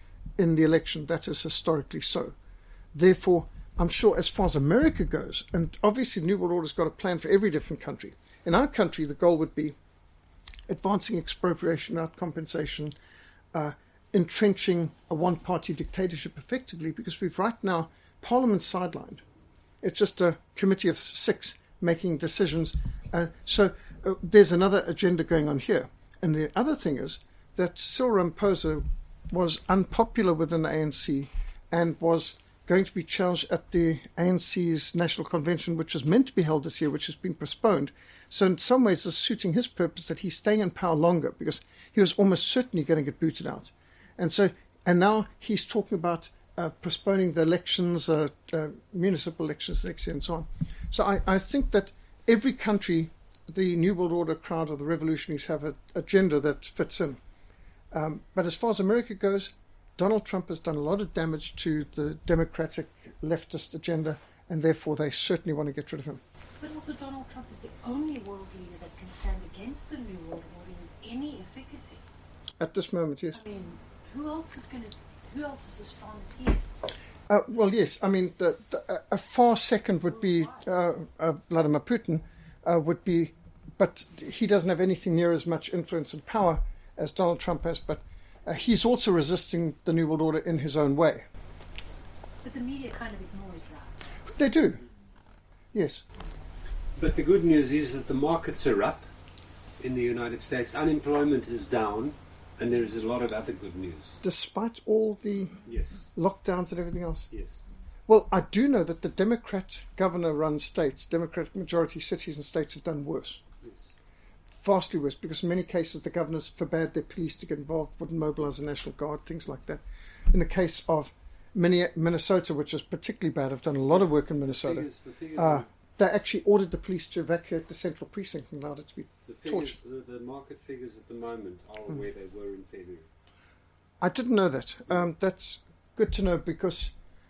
in the election. That is historically so. Therefore, I'm sure as far as America goes, and obviously New World Order's got a plan for every different country. In our country, the goal would be advancing expropriation without compensation, uh, entrenching a one-party dictatorship effectively, because we've right now Parliament sidelined. It's just a committee of six making decisions. Uh, so uh, there's another agenda going on here. And the other thing is that Cyril Ramaphosa was unpopular within the A N C and was going to be challenged at the A N C's National Convention, which was meant to be held this year, which has been postponed. So in some ways it's suiting his purpose that he's staying in power longer, because he was almost certainly going to get booted out. And so, and now he's talking about uh, postponing the elections, uh, uh, municipal elections next year and so on. So I, I think that every country, the New World Order crowd or the revolutionaries have an agenda that fits in. Um, but as far as America goes, Donald Trump has done a lot of damage to the democratic leftist agenda, and therefore they certainly want to get rid of him. But also Donald Trump is the only world leader that can stand against the New World Order with any efficacy. At this moment, yes. I mean, who else is going to? Who else is as strong as he is? Uh, well, yes. I mean, the, the, a far second would be uh, uh, Vladimir Putin, uh, would be, but he doesn't have anything near as much influence and power as Donald Trump has. But uh, he's also resisting the New World Order in his own way. But the media kind of ignores that. They do. Yes. But the good news is that the markets are up in the United States. Unemployment is down, and there is a lot of other good news. Despite all the yes. lockdowns and everything else? Yes. Well, I do know that the Democrat governor-run states, Democratic majority cities and states have done worse. Yes. Vastly worse, because in many cases the governors forbade their police to get involved, wouldn't mobilize the National Guard, things like that. In the case of Minnesota, which is particularly bad, I've done a lot of work in Minnesota. The figures, the figures uh, they actually ordered the police to evacuate the central precinct and allowed it to be the figures, torched. The, the market figures at the moment are mm. where they were in February. I didn't know that. Um, that's good to know, because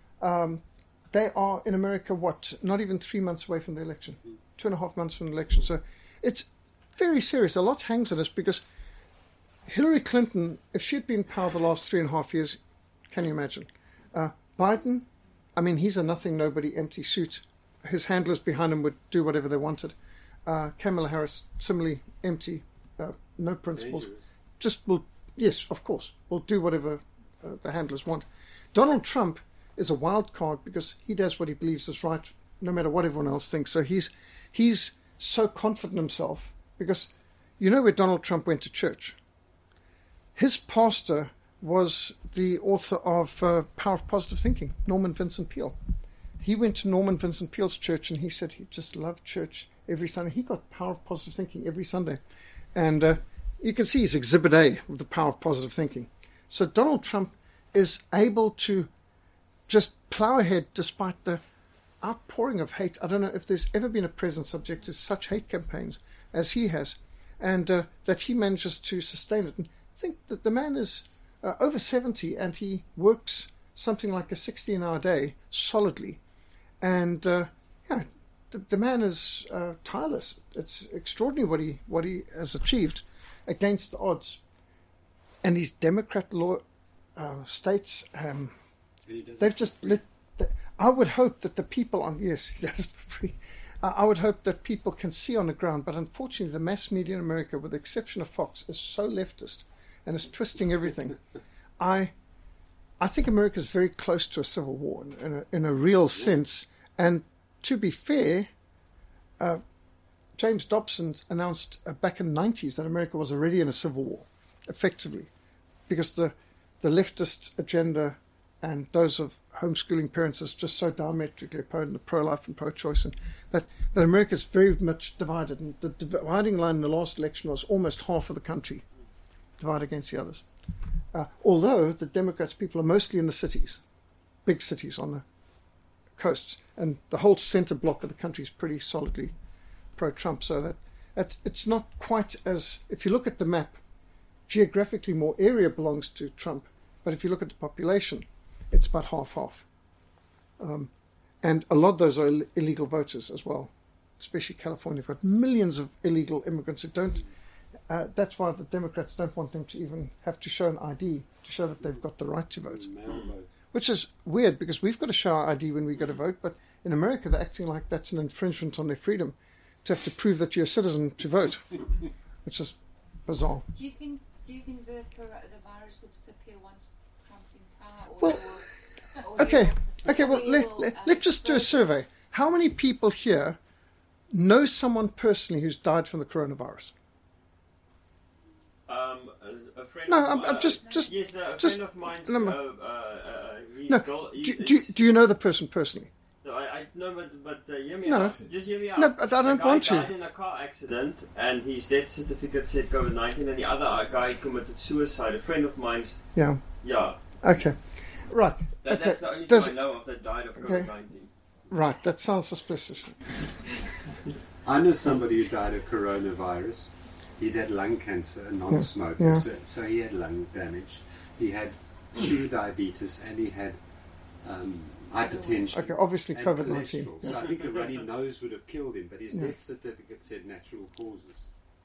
um, they are in America, what, not even three months away from the election, mm. two and a half months from the election. So it's very serious. A lot hangs on us, because Hillary Clinton, if she'd been in power the last three and a half years, can you imagine? Uh, Biden, I mean, he's a nothing, nobody, empty suit. His handlers behind him would do whatever they wanted. Uh, Kamala Harris, similarly empty, uh, no principles. Dangerous. Just will, yes, of course, will do whatever uh, the handlers want. Donald Trump is a wild card because he does what he believes is right, no matter what everyone else thinks. So he's he's so confident in himself because you know where Donald Trump went to church. His pastor was the author of uh, Power of Positive Thinking, Norman Vincent Peale. He went to Norman Vincent Peale's church and he said he just loved church every Sunday. He got Power of Positive Thinking every Sunday. And uh, you can see he's Exhibit A of the Power of Positive Thinking. So Donald Trump is able to just plow ahead despite the outpouring of hate. I don't know if there's ever been a president subject to such hate campaigns as he has, and uh, that he manages to sustain it. And think that the man is uh, over seventy and he works something like a sixteen-hour day solidly. And uh, yeah, the, the man is uh, tireless. It's extraordinary what he what he has achieved against the odds. And these Democrat law uh, states, um, they've just let. The, I would hope that the people on yes, that's free. Uh, I would hope that people can see on the ground. But unfortunately, the mass media in America, with the exception of Fox, is so leftist and is twisting everything. I. I think America is very close to a civil war in, in, a, in a real sense. And to be fair, uh, James Dobson announced uh, back in the nineties that America was already in a civil war, effectively, because the, the leftist agenda and those of homeschooling parents is just so diametrically opposed to pro-life and pro-choice, and that, that America is very much divided. And the dividing line in the last election was almost half of the country divided against the others. Uh, although the Democrats, people are mostly in the cities, big cities on the coasts, and the whole centre block of the country is pretty solidly pro-Trump. So that it's, it's not quite as, if you look at the map, geographically more area belongs to Trump, but if you look at the population, it's about half-half. Um, and a lot of those are Ill- illegal voters as well, especially California. They've got millions of illegal immigrants who don't. Uh, that's why the Democrats don't want them to even have to show an I D to show that they've got the right to vote. vote. Which is weird because we've got to show our I D when we go to vote, but in America they're acting like that's an infringement on their freedom to have to prove that you're a citizen to vote, which is bizarre. Do you think? Do you think the the virus would disappear once Trump's in power? Or, Well, or, or Okay, will- okay. or Well, will, let, uh, let, let's just do a survey. How many people here know someone personally who's died from the coronavirus? Um, a, a friend No, of, I'm, I'm uh, just, just, yes, no, a just friend of mine's. number. Uh, uh, uh, he's no. girl, Do, he's, do, do you know the person personally? No, I, I no, but but uh, hear me No. out. Just hear me out. No, but I don't the guy want to. died in a car accident, and his death certificate said COVID nineteen, and the other guy committed suicide. A friend of mine's. Yeah. Yeah, Okay. Right. that, Okay. that's the only Does- thing I know of that died of Okay. COVID nineteen. Right. That sounds suspicious. I know somebody who died of coronavirus. He'd had lung cancer, a non-smoker, Yeah. So, so he had lung damage. He had sugar diabetes and he had um, hypertension. Okay. Obviously, and COVID nineteen. cholesterol. So I think a runny nose would have killed him, but his Yeah. death certificate said natural causes.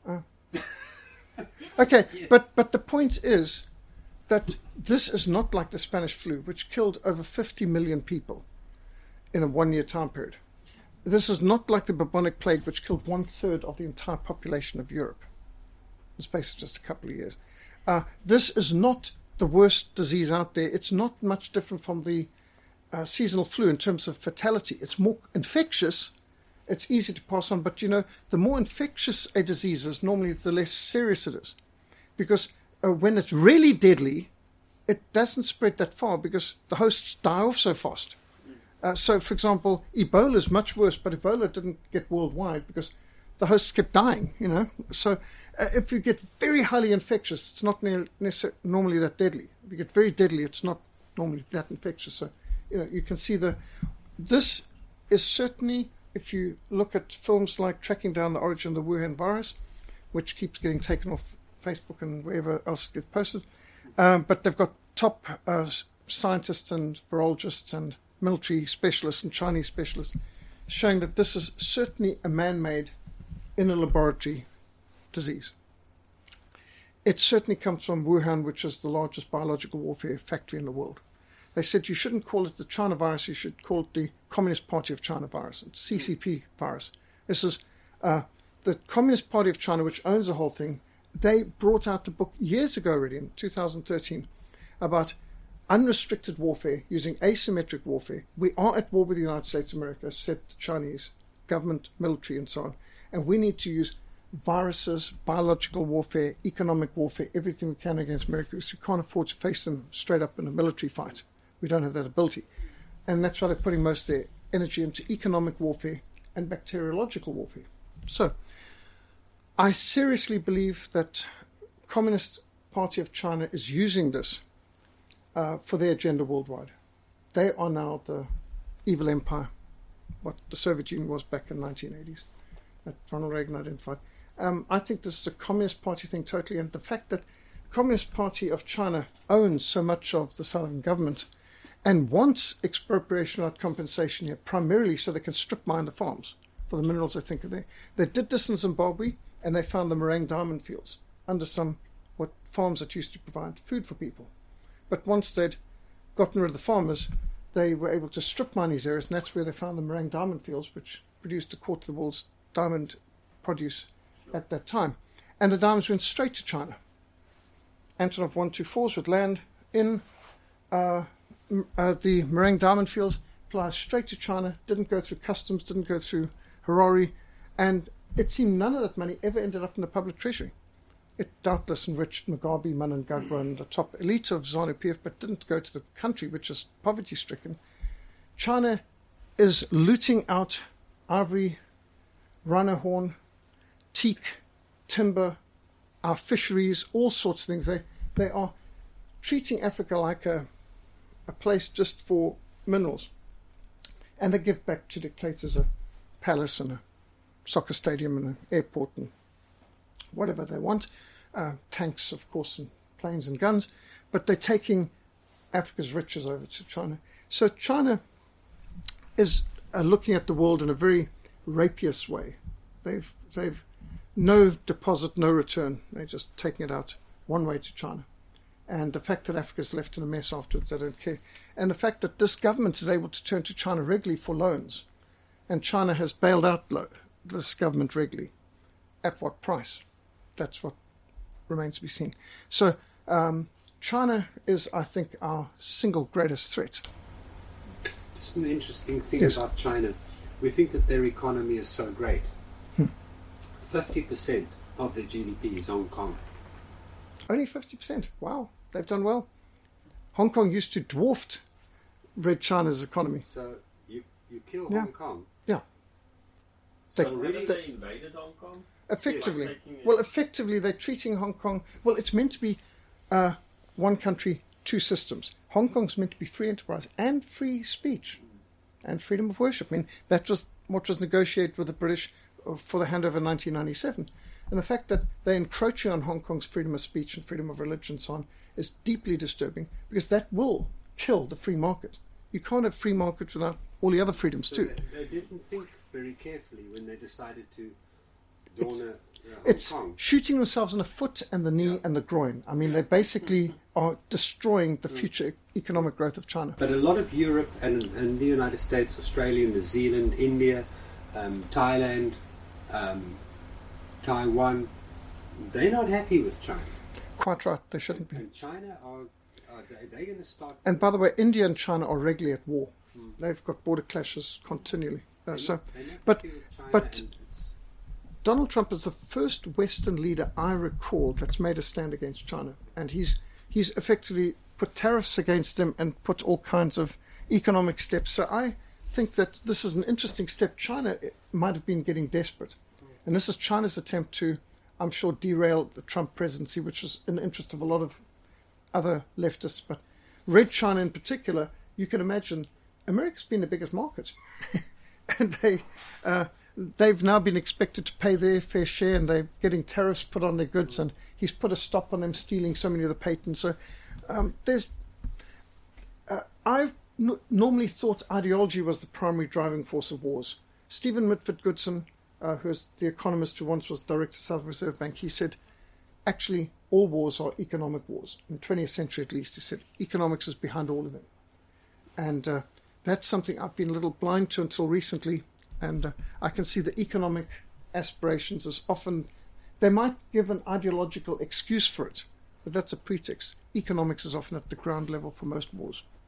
Okay, Yes. but but the point is that this is not like the Spanish flu, which killed over fifty million people in a one-year time period. This is not like the bubonic plague, which killed one-third of the entire population of Europe in the space of just a couple of years. Uh, this is not the worst disease out there. It's not much different from the uh, seasonal flu in terms of fatality. It's more infectious. It's easy to pass on, but you know, the more infectious a disease is, normally the less serious it is. Because uh, when it's really deadly, it doesn't spread that far because the hosts die off so fast. Uh, so, for example, Ebola is much worse, but Ebola didn't get worldwide because the hosts kept dying, you know. So uh, if you get very highly infectious, it's not ne- necess- normally that deadly. If you get very deadly, it's not normally that infectious. So, you know, you can see the... This is certainly, if you look at films like Tracking Down the Origin of the Wuhan Virus, which keeps getting taken off Facebook and wherever else it gets posted, um, but they've got top uh, scientists and virologists and military specialists and Chinese specialists showing that this is certainly a man-made, in a laboratory disease. it certainly comes from Wuhan, which is the largest biological warfare factory in the world. They said you shouldn't call it the China virus, you should call it the Communist Party of China virus. It's C C P virus. This is uh, the Communist Party of China, which owns the whole thing. They brought out the book years ago already, in two thousand thirteen, about unrestricted warfare using asymmetric warfare. We are at war with the United States of America, said the Chinese government, military, and so on. And we need to use viruses, biological warfare, economic warfare, everything we can against America, because we can't afford to face them straight up in a military fight. We don't have that ability. And that's why they're putting most of their energy into economic warfare and bacteriological warfare. So, I seriously believe that Communist Party of China is using this uh, for their agenda worldwide. They are now the evil empire, what the Soviet Union was back in the nineteen eighties, that Ronald Reagan identified. Um, I think this is a Communist Party thing totally, and the fact that the Communist Party of China owns so much of the Southern government and wants expropriation without compensation here, primarily so they can strip mine the farms for the minerals they think are there. They did this in Zimbabwe, and they found the Morang diamond fields under some what farms that used to provide food for people. But once they'd gotten rid of the farmers, they were able to strip mine these areas, and that's where they found the Morang diamond fields, which produced a quarter of the world's diamond produce at that time. And the diamonds went straight to China. Antonov one twenty-fours would land in uh, uh, the Morang diamond fields, fly straight to China, didn't go through customs, didn't go through Harare, and it seemed none of that money ever ended up in the public treasury. It doubtless enriched Mugabe, Mnangagwa, and the top elite of ZANU-P F, but didn't go to the country, which is poverty-stricken. China is looting out ivory, rhino horn, teak, timber, our fisheries, all sorts of things. They they are treating Africa like a a place just for minerals. And they give back to dictators a palace and a soccer stadium and an airport and whatever they want. Uh, tanks, of course, and planes and guns. But they're taking Africa's riches over to China. So China is uh, looking at the world in a very rapious way. They've they've no deposit, no return. They're just taking it out one way to China. And the fact that Africa's left in a mess afterwards, they don't care. And the fact that this government is able to turn to China regularly for loans, and China has bailed out lo- this government regularly. At what price? That's what remains to be seen. So um, China is, I think, our single greatest threat. Just an interesting thing Yes. about China. We think that their economy is so great. Hmm. fifty percent of their G D P is Hong Kong. Only fifty percent. Wow, they've done well. Hong Kong used to dwarf Red China's economy. So you, you kill Yeah. Hong Kong. Yeah. So They- really they- they invaded Hong Kong? Effectively. Yes. Taking it- Well, effectively, they're treating Hong Kong... Well, it's meant to be uh, one country, two systems. Hong Kong's meant to be free enterprise and free speech and freedom of worship. I mean, that was what was negotiated with the British for the handover in nineteen ninety-seven. And the fact that they're encroaching on Hong Kong's freedom of speech and freedom of religion and so on is deeply disturbing, because that will kill the free market. You can't have free markets without all the other freedoms So too. they, they didn't think very carefully when they decided to It's- dawn a, uh, Hong It's Kong. shooting themselves in the foot and the knee Yeah. and the groin. I mean, they basically are destroying the future economic growth of China. But a lot of Europe and, and the United States, Australia, New Zealand, India, um, Thailand, um, Taiwan, they're not happy with China. Quite right, they shouldn't be. And China are, are they, they're going to start. And by the way, India and China are regularly at war. Mm. They've got border clashes continually. Uh, they're so, not- they're not but- happy with China, but- and it's- Donald Trump is the first Western leader I recall that's made a stand against China. And he's he's effectively put tariffs against them and put all kinds of economic steps. So I think that this is an interesting step. China might have been getting desperate. And this is China's attempt to, I'm sure, derail the Trump presidency, which is in the interest of a lot of other leftists. But Red China in particular, you can imagine, America's been the biggest market. and they... Uh, They've now been expected to pay their fair share, and they're getting tariffs put on their goods, and he's put a stop on them stealing so many of the patents. So um, there's... Uh, I've n- normally thought ideology was the primary driving force of wars. Stephen Mitford Goodson, uh, who is the economist who once was director of the South Reserve Bank, he said, actually all wars are economic wars. In the twentieth century at least, he said economics is behind all of them. And uh, that's something I've been a little blind to until recently. And uh, I can see the economic aspirations as often, they might give an ideological excuse for it, but that's a pretext. Economics is often at the ground level for most wars.